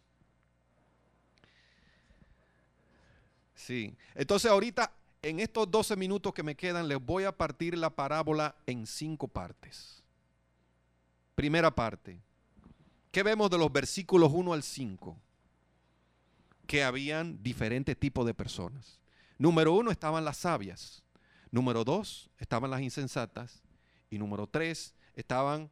Sí, entonces ahorita en estos 12 minutos que me quedan les voy a partir la parábola en 5 partes. Primera parte. ¿Qué vemos de los versículos 1 al 5? Que habían diferentes tipos de personas. Número 1 estaban las sabias. Número 2 estaban las insensatas. Y número 3 estaban,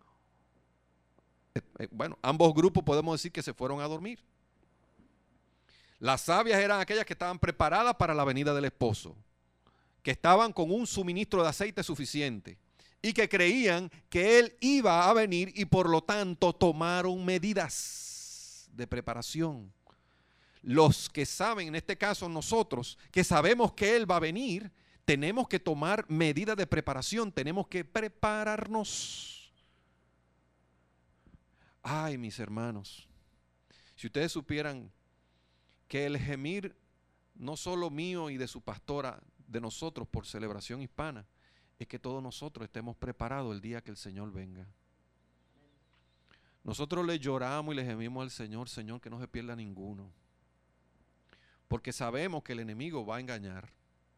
ambos grupos podemos decir que se fueron a dormir. Las sabias eran aquellas que estaban preparadas para la venida del esposo, que estaban con un suministro de aceite suficiente y que creían que Él iba a venir y por lo tanto tomaron medidas de preparación. Los que saben, en este caso nosotros, que sabemos que Él va a venir, tenemos que tomar medidas de preparación, tenemos que prepararnos. Ay, mis hermanos, si ustedes supieran que el gemir, no solo mío y de su pastora, de nosotros por Celebración Hispana, es que todos nosotros estemos preparados el día que el Señor venga. Nosotros le lloramos y le gemimos al Señor, Señor, que no se pierda ninguno. Porque sabemos que el enemigo va a engañar.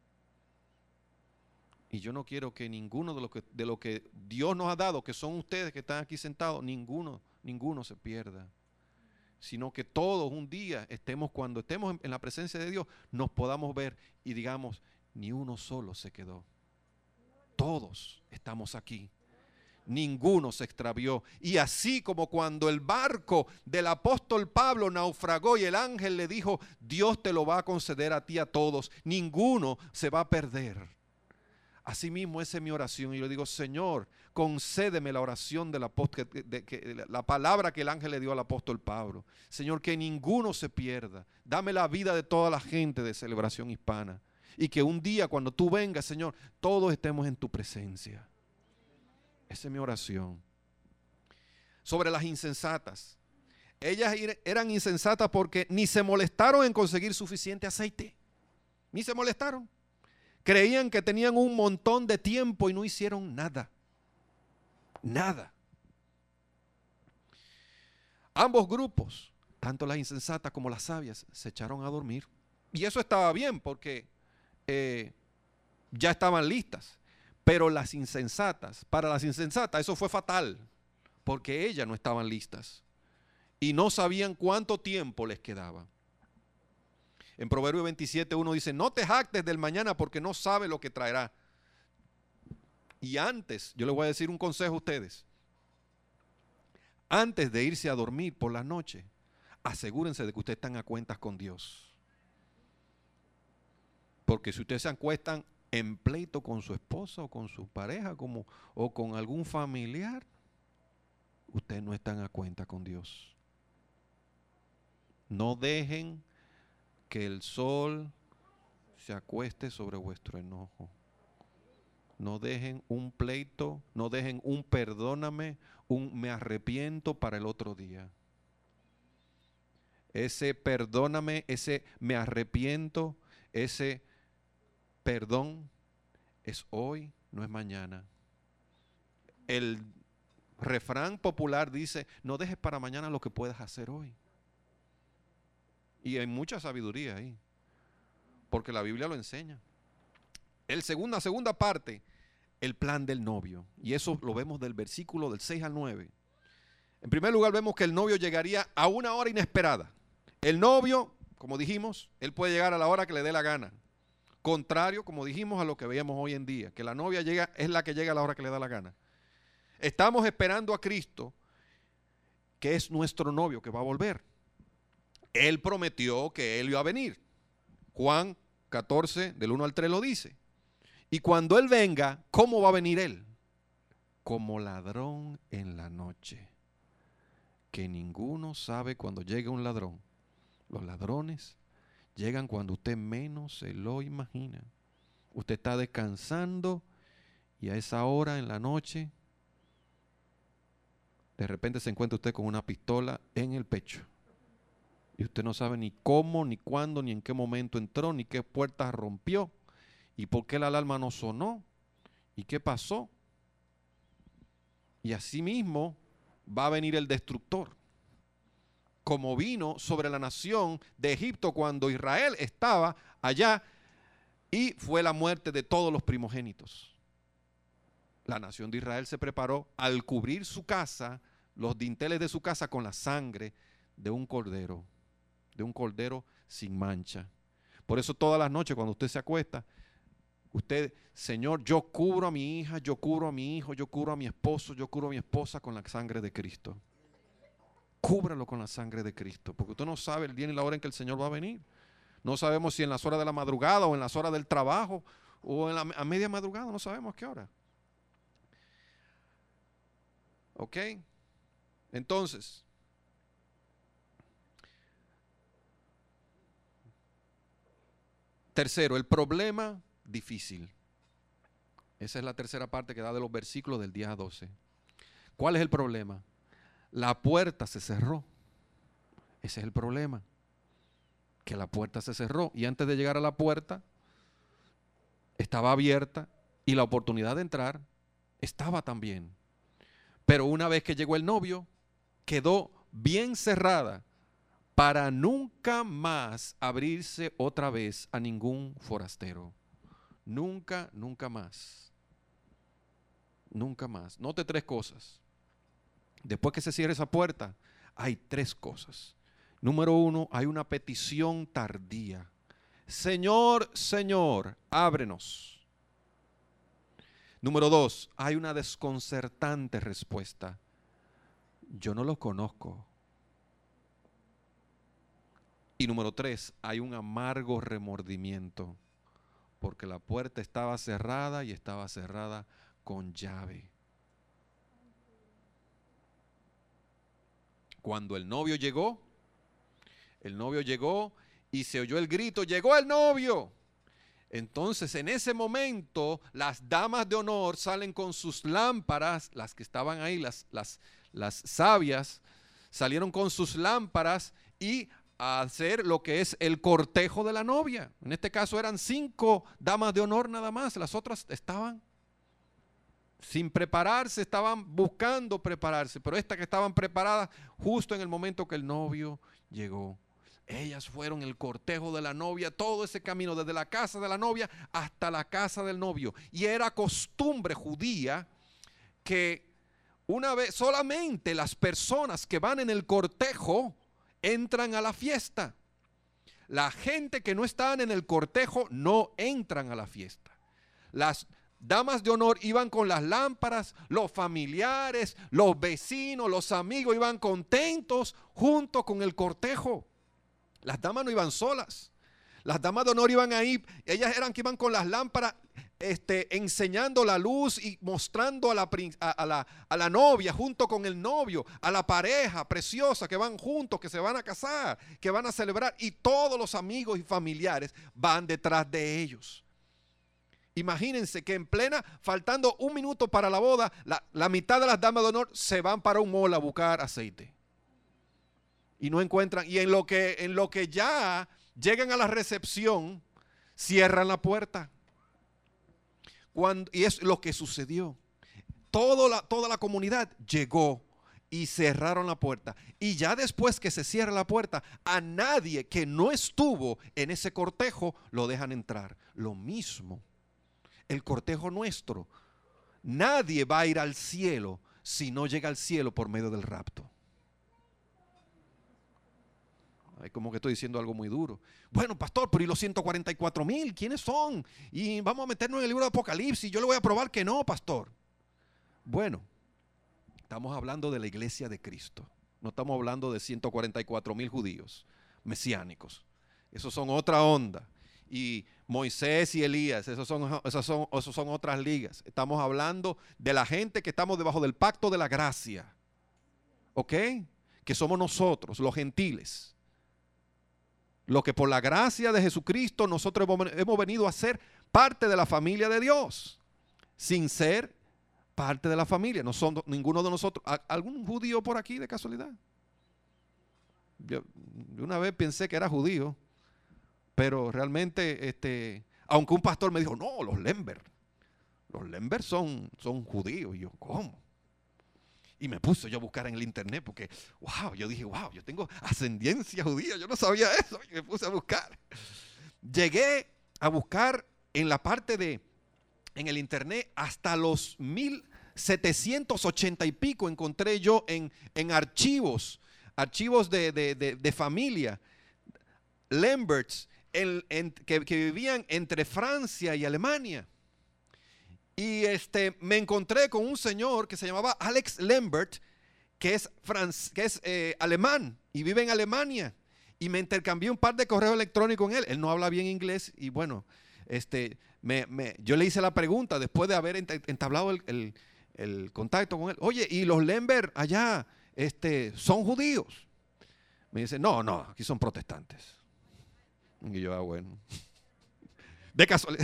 Y yo no quiero que ninguno de lo que Dios nos ha dado, que son ustedes que están aquí sentados, ninguno se pierda. Sino que todos un día cuando estemos en la presencia de Dios, nos podamos ver y digamos, ni uno solo se quedó. Todos estamos aquí. Ninguno se extravió. Y así como cuando el barco del apóstol Pablo naufragó y el ángel le dijo, Dios te lo va a conceder a ti a todos, ninguno se va a perder. Asimismo, esa es mi oración. Y yo digo, Señor, concédeme la oración del apóstol, la palabra que el ángel le dio al apóstol Pablo. Señor, que ninguno se pierda. Dame la vida de toda la gente de Celebración Hispana. Y que un día cuando tú vengas, Señor, todos estemos en tu presencia. Esa es mi oración. Sobre las insensatas. Ellas eran insensatas porque ni se molestaron en conseguir suficiente aceite. Ni se molestaron. Creían que tenían un montón de tiempo y no hicieron nada. Nada. Ambos grupos, tanto las insensatas como las sabias, se echaron a dormir. Y eso estaba bien porque ya estaban listas. Pero las insensatas, para las insensatas eso fue fatal, porque ellas no estaban listas y no sabían cuánto tiempo les quedaba. En Proverbios 27:1 dice, no te jactes del mañana porque no sabes lo que traerá. Y antes, yo les voy a decir un consejo a ustedes. Antes de irse a dormir por la noche, asegúrense de que ustedes están a cuentas con Dios. Porque si ustedes se acuestan en pleito con su esposa o con su pareja o con algún familiar, ustedes no están a cuenta con Dios. No dejen que el sol se acueste sobre vuestro enojo. No dejen un pleito, no dejen un perdóname, un me arrepiento para el otro día. Ese perdóname, ese me arrepiento, ese perdón es hoy, no es mañana. El refrán popular dice, no dejes para mañana lo que puedas hacer hoy. Y hay mucha sabiduría ahí, porque la Biblia lo enseña. La segunda parte el plan del novio. Y eso lo vemos del versículo del 6 al 9. En primer lugar, vemos que el novio llegaría a una hora inesperada. El novio, como dijimos, él puede llegar a la hora que le dé la gana. Contrario, como dijimos, a lo que veíamos hoy en día, que la novia es la que llega a la hora que le da la gana. Estamos esperando a Cristo, que es nuestro novio, que va a volver. Él prometió que Él iba a venir. Juan 14, del 1 al 3 lo dice. Y cuando Él venga, ¿cómo va a venir Él? Como ladrón en la noche, que ninguno sabe cuando llega un ladrón. Los ladrones llegan cuando usted menos se lo imagina. Usted está descansando y a esa hora en la noche, de repente se encuentra usted con una pistola en el pecho. Y usted no sabe ni cómo, ni cuándo, ni en qué momento entró, ni qué puertas rompió, y por qué la alarma no sonó, y qué pasó. Y así mismo va a venir el destructor, como vino sobre la nación de Egipto cuando Israel estaba allá, y fue la muerte de todos los primogénitos. La nación de Israel se preparó al cubrir su casa, los dinteles de su casa, con la sangre de un cordero sin mancha. Por eso todas las noches cuando usted se acuesta, usted, Señor, yo cubro a mi hija, yo cubro a mi hijo, yo cubro a mi esposo, yo cubro a mi esposa con la sangre de Cristo. Cúbralo con la sangre de Cristo, porque usted no sabe el día ni la hora en que el Señor va a venir. No sabemos si en las horas de la madrugada o en las horas del trabajo o a media madrugada, no sabemos qué hora. ¿Ok? Entonces, tercero, el problema difícil. Esa es la tercera parte que da de los versículos del 10 a 12. ¿Cuál es el problema? La puerta se cerró. Ese es el problema. Que la puerta se cerró. Y antes de llegar a la puerta, estaba abierta y la oportunidad de entrar estaba también. Pero una vez que llegó el novio, quedó bien cerrada para nunca más abrirse otra vez a ningún forastero. Nunca, nunca más. Nunca más. Note tres cosas. Después que se cierre esa puerta, hay tres cosas. Número uno, hay una petición tardía. Señor, Señor, ábrenos. Número dos, hay una desconcertante respuesta. Yo no los conozco. Y número tres, hay un amargo remordimiento, porque la puerta estaba cerrada y estaba cerrada con llave. Cuando el novio llegó y se oyó el grito, ¡llegó el novio! Entonces en ese momento las damas de honor salen con sus lámparas, las que estaban ahí, las sabias, salieron con sus lámparas y a hacer lo que es el cortejo de la novia. En este caso eran 5 damas de honor nada más, las otras estaban sin prepararse, estaban buscando prepararse, pero estas que estaban preparadas justo en el momento que el novio llegó. Ellas fueron el cortejo de la novia, todo ese camino desde la casa de la novia hasta la casa del novio. Y era costumbre judía que una vez solamente las personas que van en el cortejo entran a la fiesta. La gente que no están en el cortejo no entran a la fiesta. Las damas de honor iban con las lámparas, los familiares, los vecinos, los amigos iban contentos junto con el cortejo. Las damas no iban solas. Las damas de honor iban ahí, ellas eran que iban con las lámparas enseñando la luz y mostrando a la novia junto con el novio, a la pareja preciosa que van juntos, que se van a casar, que van a celebrar, y todos los amigos y familiares van detrás de ellos. Imagínense que faltando 1 minuto para la boda, la mitad de las damas de honor se van para un mall a buscar aceite. Y no encuentran, y en lo que ya llegan a la recepción, cierran la puerta. Y es lo que sucedió. Toda la comunidad llegó y cerraron la puerta. Y ya después que se cierra la puerta, a nadie que no estuvo en ese cortejo lo dejan entrar. Lo mismo, el cortejo nuestro. Nadie va a ir al cielo si no llega al cielo por medio del rapto. Ay, como que estoy diciendo algo muy duro. Bueno, pastor, pero ¿y los 144,000? ¿Quiénes son? Y vamos a meternos en el libro de Apocalipsis. Yo le voy a probar que no, pastor. Bueno, estamos hablando de la iglesia de Cristo. No estamos hablando de 144,000 judíos mesiánicos. Esos son otra onda. Y Moisés y Elías, esos son otras ligas. Estamos hablando de la gente que estamos debajo del pacto de la gracia. ¿Ok? Que somos nosotros, los gentiles. Lo que por la gracia de Jesucristo nosotros hemos venido a ser parte de la familia de Dios. Sin ser parte de la familia. No son ninguno de nosotros. ¿Algún judío por aquí de casualidad? Yo una vez pensé que era judío. Pero realmente, aunque un pastor me dijo, no, los Lemberg son judíos. Y yo, ¿cómo? Y me puse yo a buscar en el internet porque, yo dije, yo tengo ascendencia judía, yo no sabía eso. Y me puse a buscar. Llegué a buscar en la parte en el internet hasta los 1780 y pico encontré yo en archivos de familia, Lemberts, que vivían entre Francia y Alemania. Y me encontré con un señor que se llamaba Alex Lambert, que es alemán y vive en Alemania. Y me intercambié un par de correos electrónicos con él. Él no habla bien inglés y bueno, yo le hice la pregunta después de haber entablado el contacto con él. Oye, ¿y los Lambert allá son judíos? Me dice, no, aquí son protestantes. Y yo, bueno. De casualidad,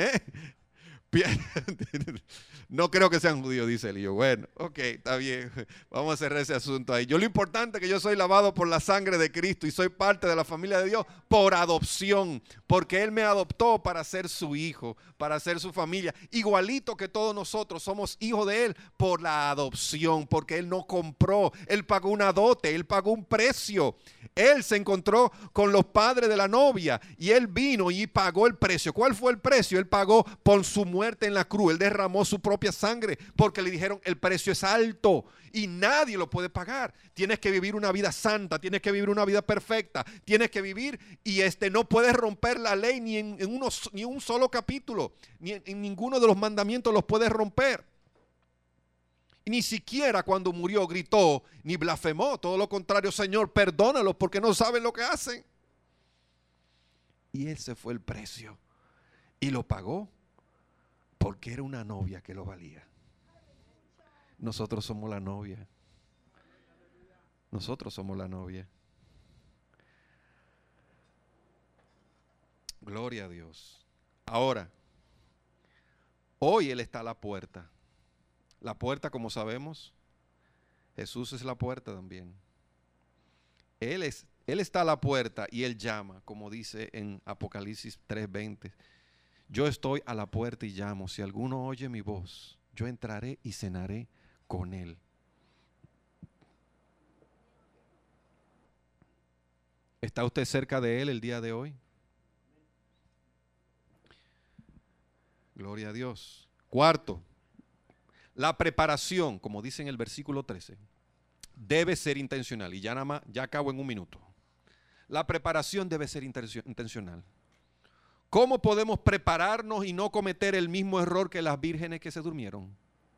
no creo que sean judíos, dice él. Y yo, bueno, ok, está bien, vamos a cerrar ese asunto ahí. Lo importante es que yo soy lavado por la sangre de Cristo y soy parte de la familia de Dios por adopción, porque Él me adoptó para ser su hijo, para ser su familia. Igualito que todos nosotros somos hijos de Él por la adopción, porque Él no compró, Él pagó una dote, Él pagó un precio. Él se encontró con los padres de la novia y Él vino y pagó el precio. ¿Cuál fue el precio? Él pagó por su muerte en la cruz. Él derramó su propia sangre porque le dijeron el precio es alto y nadie lo puede pagar. Tienes que vivir una vida santa, tienes que vivir una vida perfecta, tienes que vivir y no puedes romper la ley ni en un solo capítulo, ni en ninguno de los mandamientos los puedes romper. Y ni siquiera cuando murió gritó ni blasfemó, todo lo contrario, Señor, perdónalos porque no saben lo que hacen. Y ese fue el precio y lo pagó porque era una novia que lo valía. Nosotros somos la novia. Nosotros somos la novia. Gloria a Dios. Ahora, hoy Él está a la puerta. La puerta, como sabemos, Jesús es la puerta también. Él está a la puerta y Él llama, como dice en Apocalipsis 3:20. Yo estoy a la puerta y llamo. Si alguno oye mi voz, yo entraré y cenaré con él. ¿Está usted cerca de Él el día de hoy? Gloria a Dios. Cuarto, la preparación, como dice en el versículo 13, debe ser intencional. Y ya nada más, ya acabo en un minuto. La preparación debe ser intencional. ¿Cómo podemos prepararnos y no cometer el mismo error que las vírgenes que se durmieron?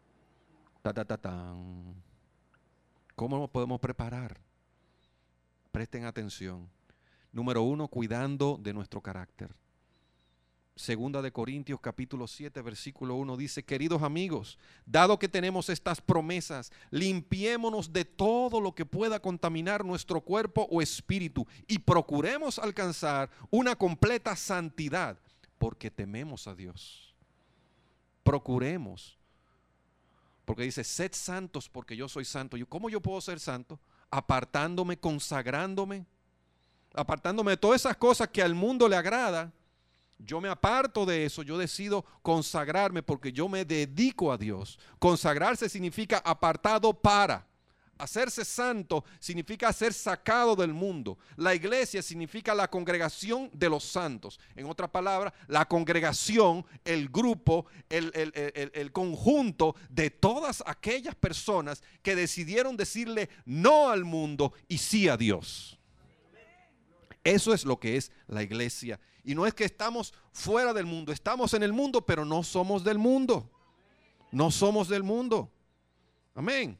¿Cómo nos podemos preparar? Presten atención. Número 1, cuidando de nuestro carácter. Segunda de Corintios capítulo 7 versículo 1 dice: queridos amigos, dado que tenemos estas promesas, limpiémonos de todo lo que pueda contaminar nuestro cuerpo o espíritu y procuremos alcanzar una completa santidad porque tememos a Dios. Procuremos, porque dice: sed santos porque yo soy santo. ¿Cómo yo puedo ser santo? Apartándome, consagrándome, apartándome de todas esas cosas que al mundo le agrada. Yo me aparto de eso, yo decido consagrarme porque yo me dedico a Dios. Consagrarse significa apartado para, Hacerse santo significa ser sacado del mundo. La iglesia significa la congregación de los santos. En otras palabras, la congregación, el grupo, el conjunto de todas aquellas personas que decidieron decirle no al mundo y sí a Dios. Eso es lo que es la iglesia. Y no es que estamos fuera del mundo, estamos en el mundo, pero no somos del mundo. No somos del mundo. Amén.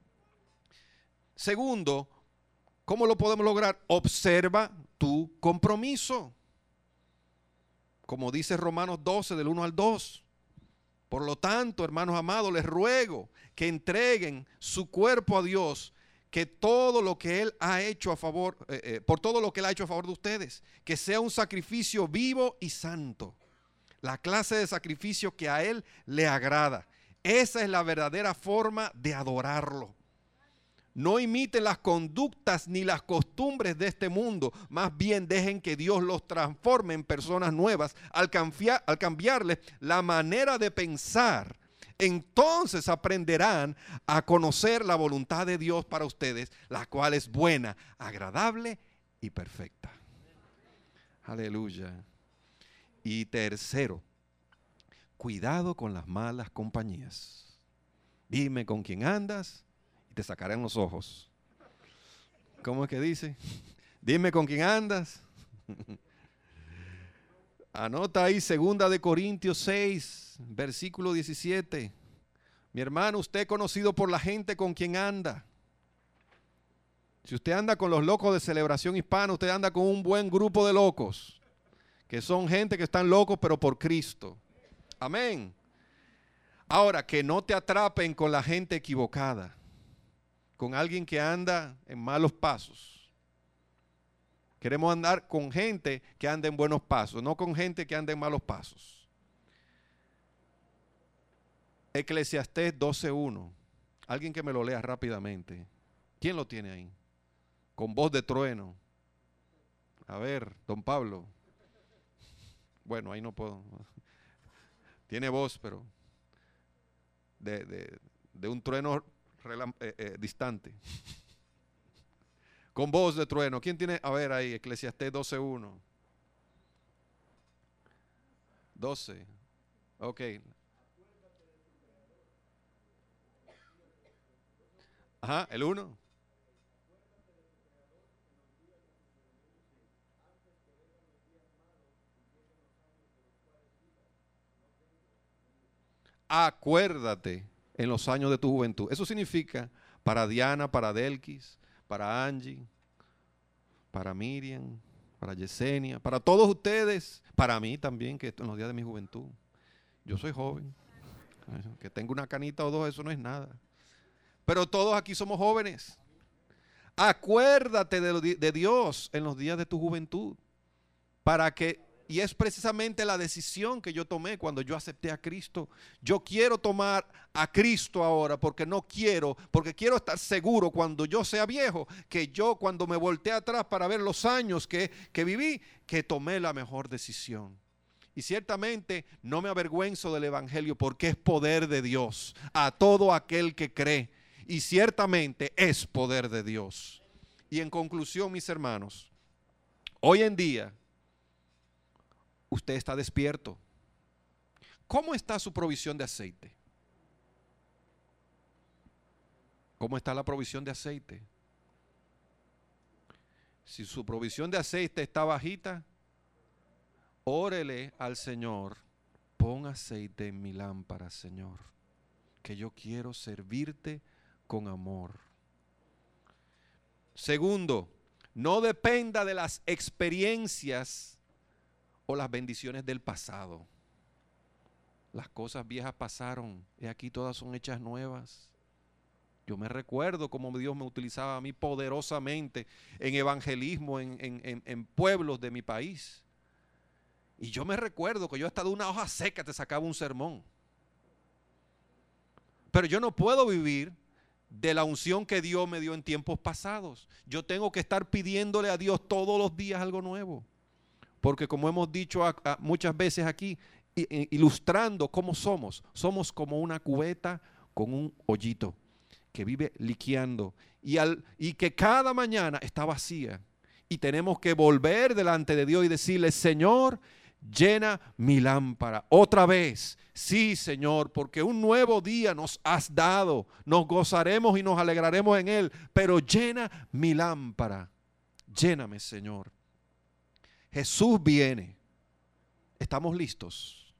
Segundo, ¿cómo lo podemos lograr? Observa tu compromiso. Como dice Romanos 12, del 1 al 2. Por lo tanto, hermanos amados, les ruego que entreguen su cuerpo a Dios, que todo lo que Él ha hecho a favor, por todo lo que Él ha hecho a favor de ustedes, que sea un sacrificio vivo y santo. La clase de sacrificio que a Él le agrada. Esa es la verdadera forma de adorarlo. No imiten las conductas ni las costumbres de este mundo, más bien dejen que Dios los transforme en personas nuevas al cambiarles la manera de pensar. Entonces aprenderán a conocer la voluntad de Dios para ustedes, la cual es buena, agradable y perfecta. Aleluya. Y tercero, cuidado con las malas compañías. Dime con quién andas y te sacarán los ojos. ¿Cómo es que dice? Dime con quién andas. Anota ahí 2 Corintios 6, versículo 17. Mi hermano, usted es conocido por la gente con quien anda. Si usted anda con los locos de Celebración Hispana, usted anda con un buen grupo de locos, que son gente que están locos pero por Cristo. Amén. Ahora, que no te atrapen con la gente equivocada, con alguien que anda en malos pasos. Queremos andar con gente que anda en buenos pasos, no con gente que anda en malos pasos. Eclesiastés 12:1. Alguien que me lo lea rápidamente. ¿Quién lo tiene ahí? Con voz de trueno. A ver, don Pablo. Bueno, ahí no puedo. Tiene voz, pero de un trueno distante. Con voz de trueno. ¿Quién tiene? A ver ahí, Eclesiastés 12:1. 12. Ok. Ajá, el 1. Acuérdate en los años de tu juventud. Eso significa para Diana, para Delkis, para Angie, para Miriam, para Yesenia, para todos ustedes, para mí también, que en los días de mi juventud. Yo soy joven. Que tengo una canita o dos, eso no es nada. Pero todos aquí somos jóvenes. Acuérdate de Dios en los días de tu juventud. Y es precisamente la decisión que yo tomé cuando yo acepté a Cristo. Yo quiero tomar a Cristo ahora porque quiero estar seguro cuando yo sea viejo, que yo cuando me volteé atrás para ver los años que viví, que tomé la mejor decisión. Y ciertamente no me avergüenzo del evangelio porque es poder de Dios a todo aquel que cree. Y ciertamente es poder de Dios. Y en conclusión, mis hermanos, hoy en día usted está despierto. ¿Cómo está su provisión de aceite? ¿Cómo está la provisión de aceite? Si su provisión de aceite está bajita, órele al Señor. Pon aceite en mi lámpara, Señor, que yo quiero servirte con amor. Segundo, no dependa de las experiencias o las bendiciones del pasado. Las cosas viejas pasaron y aquí todas son hechas nuevas. Yo me recuerdo cómo Dios me utilizaba a mí poderosamente en evangelismo en pueblos de mi país. Y yo me recuerdo que yo hasta de una hoja seca te sacaba un sermón. Pero yo no puedo vivir de la unción que Dios me dio en tiempos pasados. Yo tengo que estar pidiéndole a Dios todos los días algo nuevo. Porque como hemos dicho muchas veces aquí, ilustrando cómo somos como una cubeta con un hoyito. que vive liqueando y que cada mañana está vacía. Y tenemos que volver delante de Dios y decirle: Señor, llena mi lámpara otra vez. Sí, Señor, porque un nuevo día nos has dado. Nos gozaremos y nos alegraremos en él. Pero llena mi lámpara. Lléname, Señor. Jesús viene. ¿Estamos listos?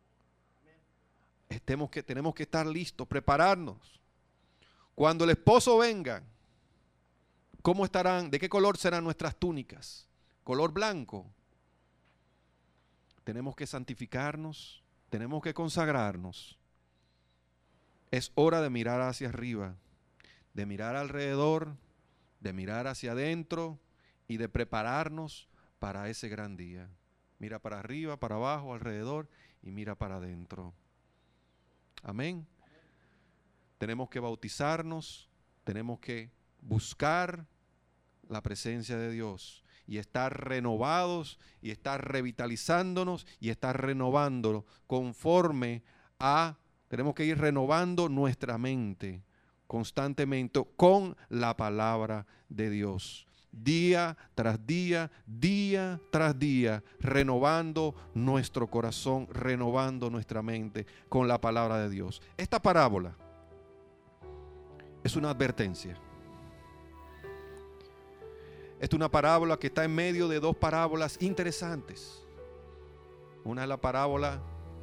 Tenemos que estar listos, prepararnos. Cuando el esposo venga, ¿cómo estarán? ¿De qué color serán nuestras túnicas? ¿Color blanco? Tenemos que santificarnos, tenemos que consagrarnos. Es hora de mirar hacia arriba, de mirar alrededor, de mirar hacia adentro y de prepararnos para ese gran día. Mira para arriba, para abajo, alrededor y mira para adentro. Amén. Tenemos que bautizarnos, tenemos que buscar la presencia de Dios y estar renovados y estar revitalizándonos y estar renovándonos conforme a, tenemos que ir renovando nuestra mente constantemente con la palabra de Dios. Día tras día, día tras día, renovando nuestro corazón, renovando nuestra mente con la palabra de Dios. Esta parábola es una advertencia. Es una parábola que está en medio de dos parábolas interesantes. Una es la parábola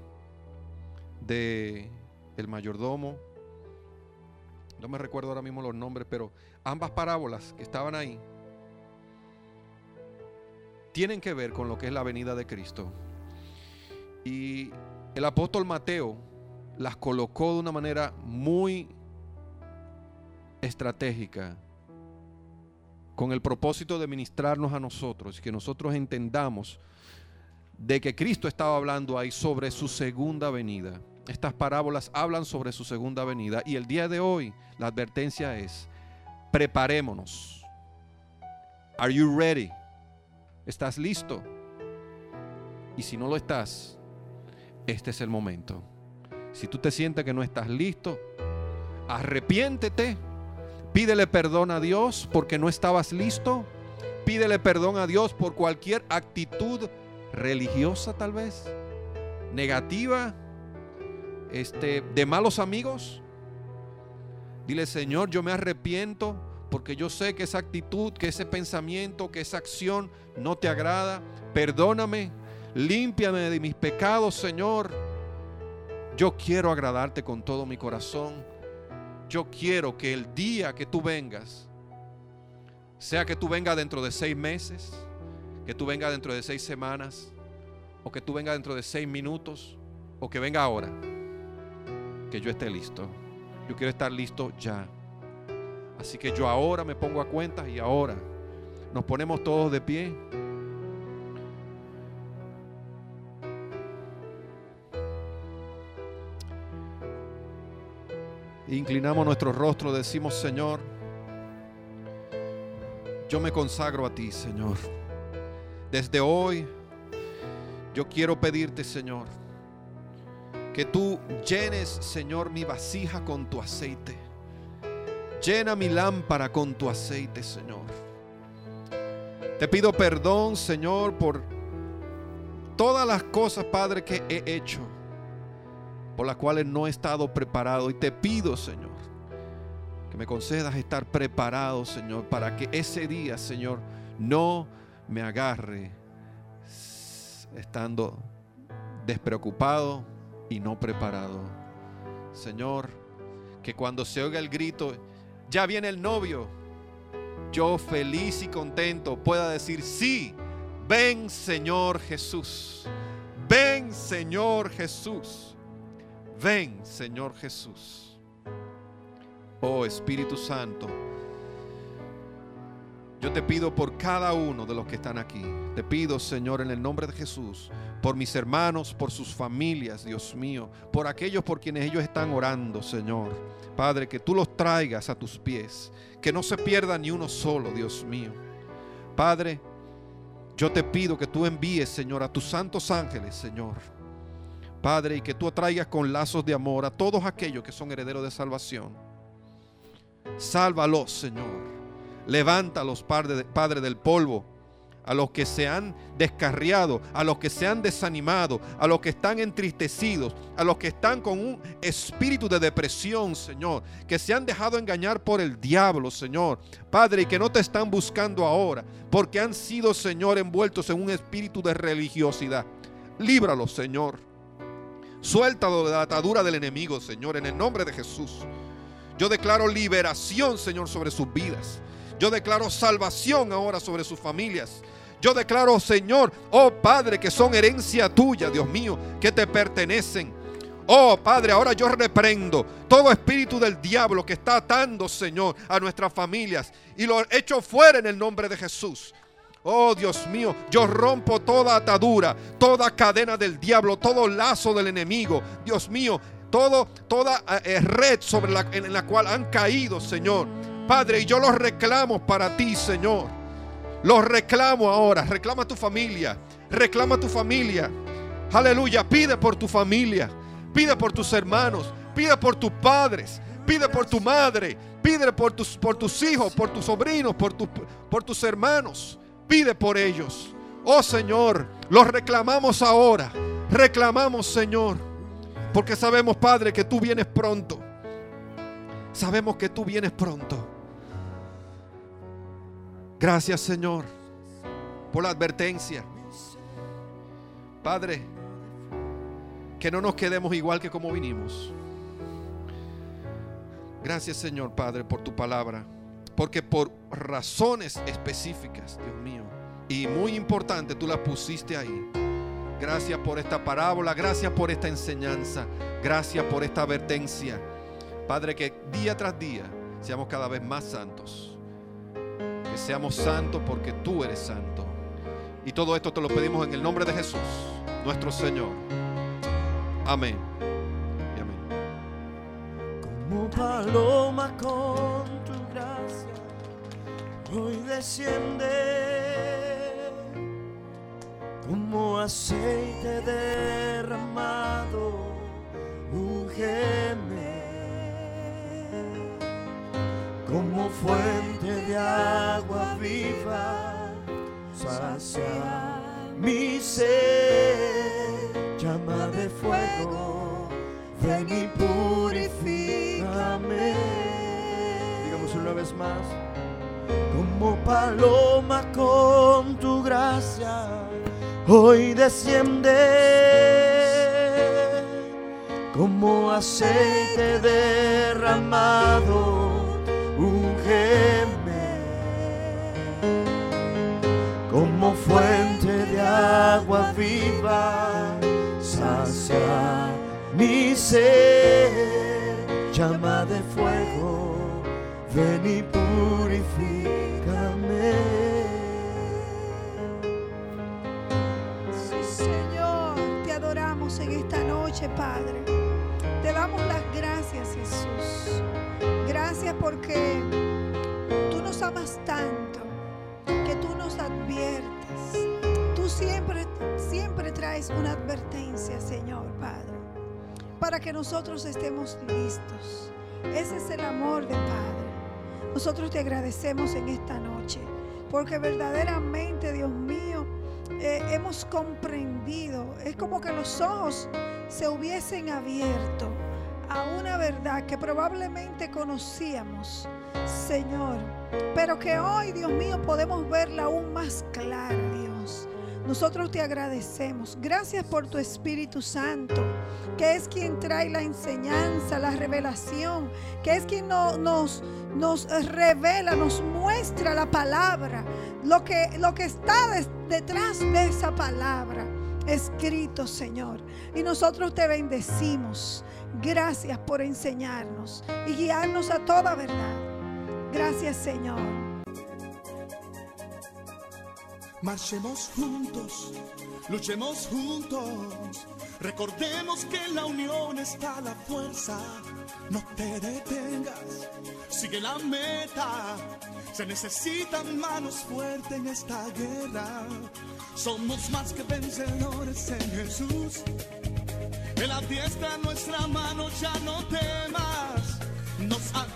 de el mayordomo. No me recuerdo ahora mismo los nombres, pero ambas parábolas que estaban ahí tienen que ver con lo que es la venida de Cristo. Y el apóstol Mateo las colocó de una manera muy estratégica, con el propósito de ministrarnos a nosotros y que nosotros entendamos de que Cristo estaba hablando ahí sobre su segunda venida. Estas parábolas hablan sobre su segunda venida y el día de hoy la advertencia es: preparémonos. Are you ready? ¿Estás listo? Y si no lo estás, este es el momento. Si tú te sientes que no estás listo, arrepiéntete. Pídele perdón a Dios porque no estabas listo. Pídele perdón a Dios por cualquier actitud religiosa, tal vez negativa, de malos amigos. Dile: Señor, yo me arrepiento porque yo sé que esa actitud, que ese pensamiento, que esa acción no te agrada. Perdóname, límpiame de mis pecados, Señor. Yo quiero agradarte con todo mi corazón. Yo quiero que el día que tú vengas, sea que tú vengas dentro de 6 meses, que tú vengas dentro de 6 semanas, o que tú vengas dentro de 6 minutos, o que venga ahora, que yo esté listo. Yo quiero estar listo ya. Así que yo ahora me pongo a cuentas y ahora nos ponemos todos de pie. Inclinamos nuestro rostro, decimos: Señor, yo me consagro a ti, Señor. Desde hoy yo quiero pedirte, Señor, que tú llenes, Señor, mi vasija con tu aceite. Llena mi lámpara con tu aceite, Señor. Te pido perdón, Señor, por todas las cosas, Padre, que he hecho, por las cuales no he estado preparado. Y te pido, Señor, que me concedas estar preparado, Señor, para que ese día, Señor, no me agarre estando despreocupado y no preparado. Señor, que cuando se oiga el grito: ya viene el novio, yo feliz y contento pueda decir: sí, ven, Señor Jesús. Ven, Señor Jesús. Ven, Señor Jesús. Oh Espíritu Santo, yo te pido por cada uno de los que están aquí. Te pido, Señor, en el nombre de Jesús, por mis hermanos, por sus familias, Dios mío, por aquellos por quienes ellos están orando, Señor. Padre, que tú los traigas a tus pies, que no se pierda ni uno solo, Dios mío. Padre, yo te pido que tú envíes, Señor, a tus santos ángeles, Señor. Padre, y que tú atraigas con lazos de amor a todos aquellos que son herederos de salvación. Sálvalos, Señor. Levántalos, Padre del polvo. A los que se han descarriado, a los que se han desanimado, a los que están entristecidos, a los que están con un espíritu de depresión, Señor, que se han dejado engañar por el diablo, Señor, Padre, y que no te están buscando ahora, porque han sido, Señor, envueltos en un espíritu de religiosidad. Líbralos, Señor. Suéltalo de la atadura del enemigo, Señor, en el nombre de Jesús. Yo declaro liberación, Señor, sobre sus vidas. Yo declaro salvación ahora sobre sus familias. Yo declaro, Señor, oh Padre, que son herencia tuya, Dios mío, que te pertenecen. Oh Padre, ahora yo reprendo todo espíritu del diablo que está atando, Señor, a nuestras familias, y lo echo fuera en el nombre de Jesús. Oh Dios mío, yo rompo toda atadura, toda cadena del diablo, todo lazo del enemigo, Dios mío, toda red en la cual han caído, Señor. Padre, y yo los reclamo para ti, Señor. Los reclamo ahora. Reclama a tu familia. Reclama a tu familia. Aleluya. Pide por tu familia. Pide por tus hermanos. Pide por tus padres. Pide por tu madre. Pide por tus hijos, por tus sobrinos, por tus hermanos. Pide por ellos. Oh Señor, los reclamamos ahora. Reclamamos, Señor. Porque sabemos, Padre, que tú vienes pronto. Sabemos que tú vienes pronto. Gracias, Señor, por la advertencia. Padre, que no nos quedemos igual que como vinimos. Gracias, Señor, Padre, por tu palabra. Porque por razones específicas, Dios mío, y muy importante, tú la pusiste ahí. Gracias por esta parábola. Gracias por esta enseñanza. Gracias por esta advertencia. Padre, que día tras día seamos cada vez más santos. Que seamos santos porque tú eres santo. Y todo esto te lo pedimos en el nombre de Jesús, nuestro Señor. Amén. Y amén. Como paloma con tu gracia, hoy desciende. Como aceite derramado, úngeme. Como fuente de agua viva, sacia mi sed. Llama de fuego, ven y purifícame. Digamos una vez más. Como paloma con tu gracia, hoy desciende. Como aceite derramado, úngeme. Como fuente de agua viva, sacia mi sed. Llama de fuego, ven y purifícame. Sí, Señor, te adoramos en esta noche, Padre. Te damos las gracias, Jesús. Gracias porque tú nos amas tanto, que tú nos adviertes. Tú siempre traes una advertencia, Señor, Padre, para que nosotros estemos listos. Ese es el amor de Padre. Nosotros te agradecemos en esta noche, porque verdaderamente, Dios mío, hemos comprendido. Es como que los ojos se hubiesen abierto a una verdad que probablemente conocíamos, Señor, pero que hoy, Dios mío, podemos verla aún más clara, Dios. Nosotros te agradecemos. Gracias por tu Espíritu Santo, que es quien trae la enseñanza, la revelación, que es quien nos revela, nos muestra la palabra, lo que está detrás de esa palabra escrito, Señor. Y nosotros te bendecimos. Gracias por enseñarnos y guiarnos a toda verdad. Gracias, Señor. Marchemos juntos, luchemos juntos. Recordemos que en la unión está la fuerza. No te detengas, sigue la meta. Se necesitan manos fuertes en esta guerra. Somos más que vencedores en Jesús. Él adiestra nuestra mano, ya no temas. Nos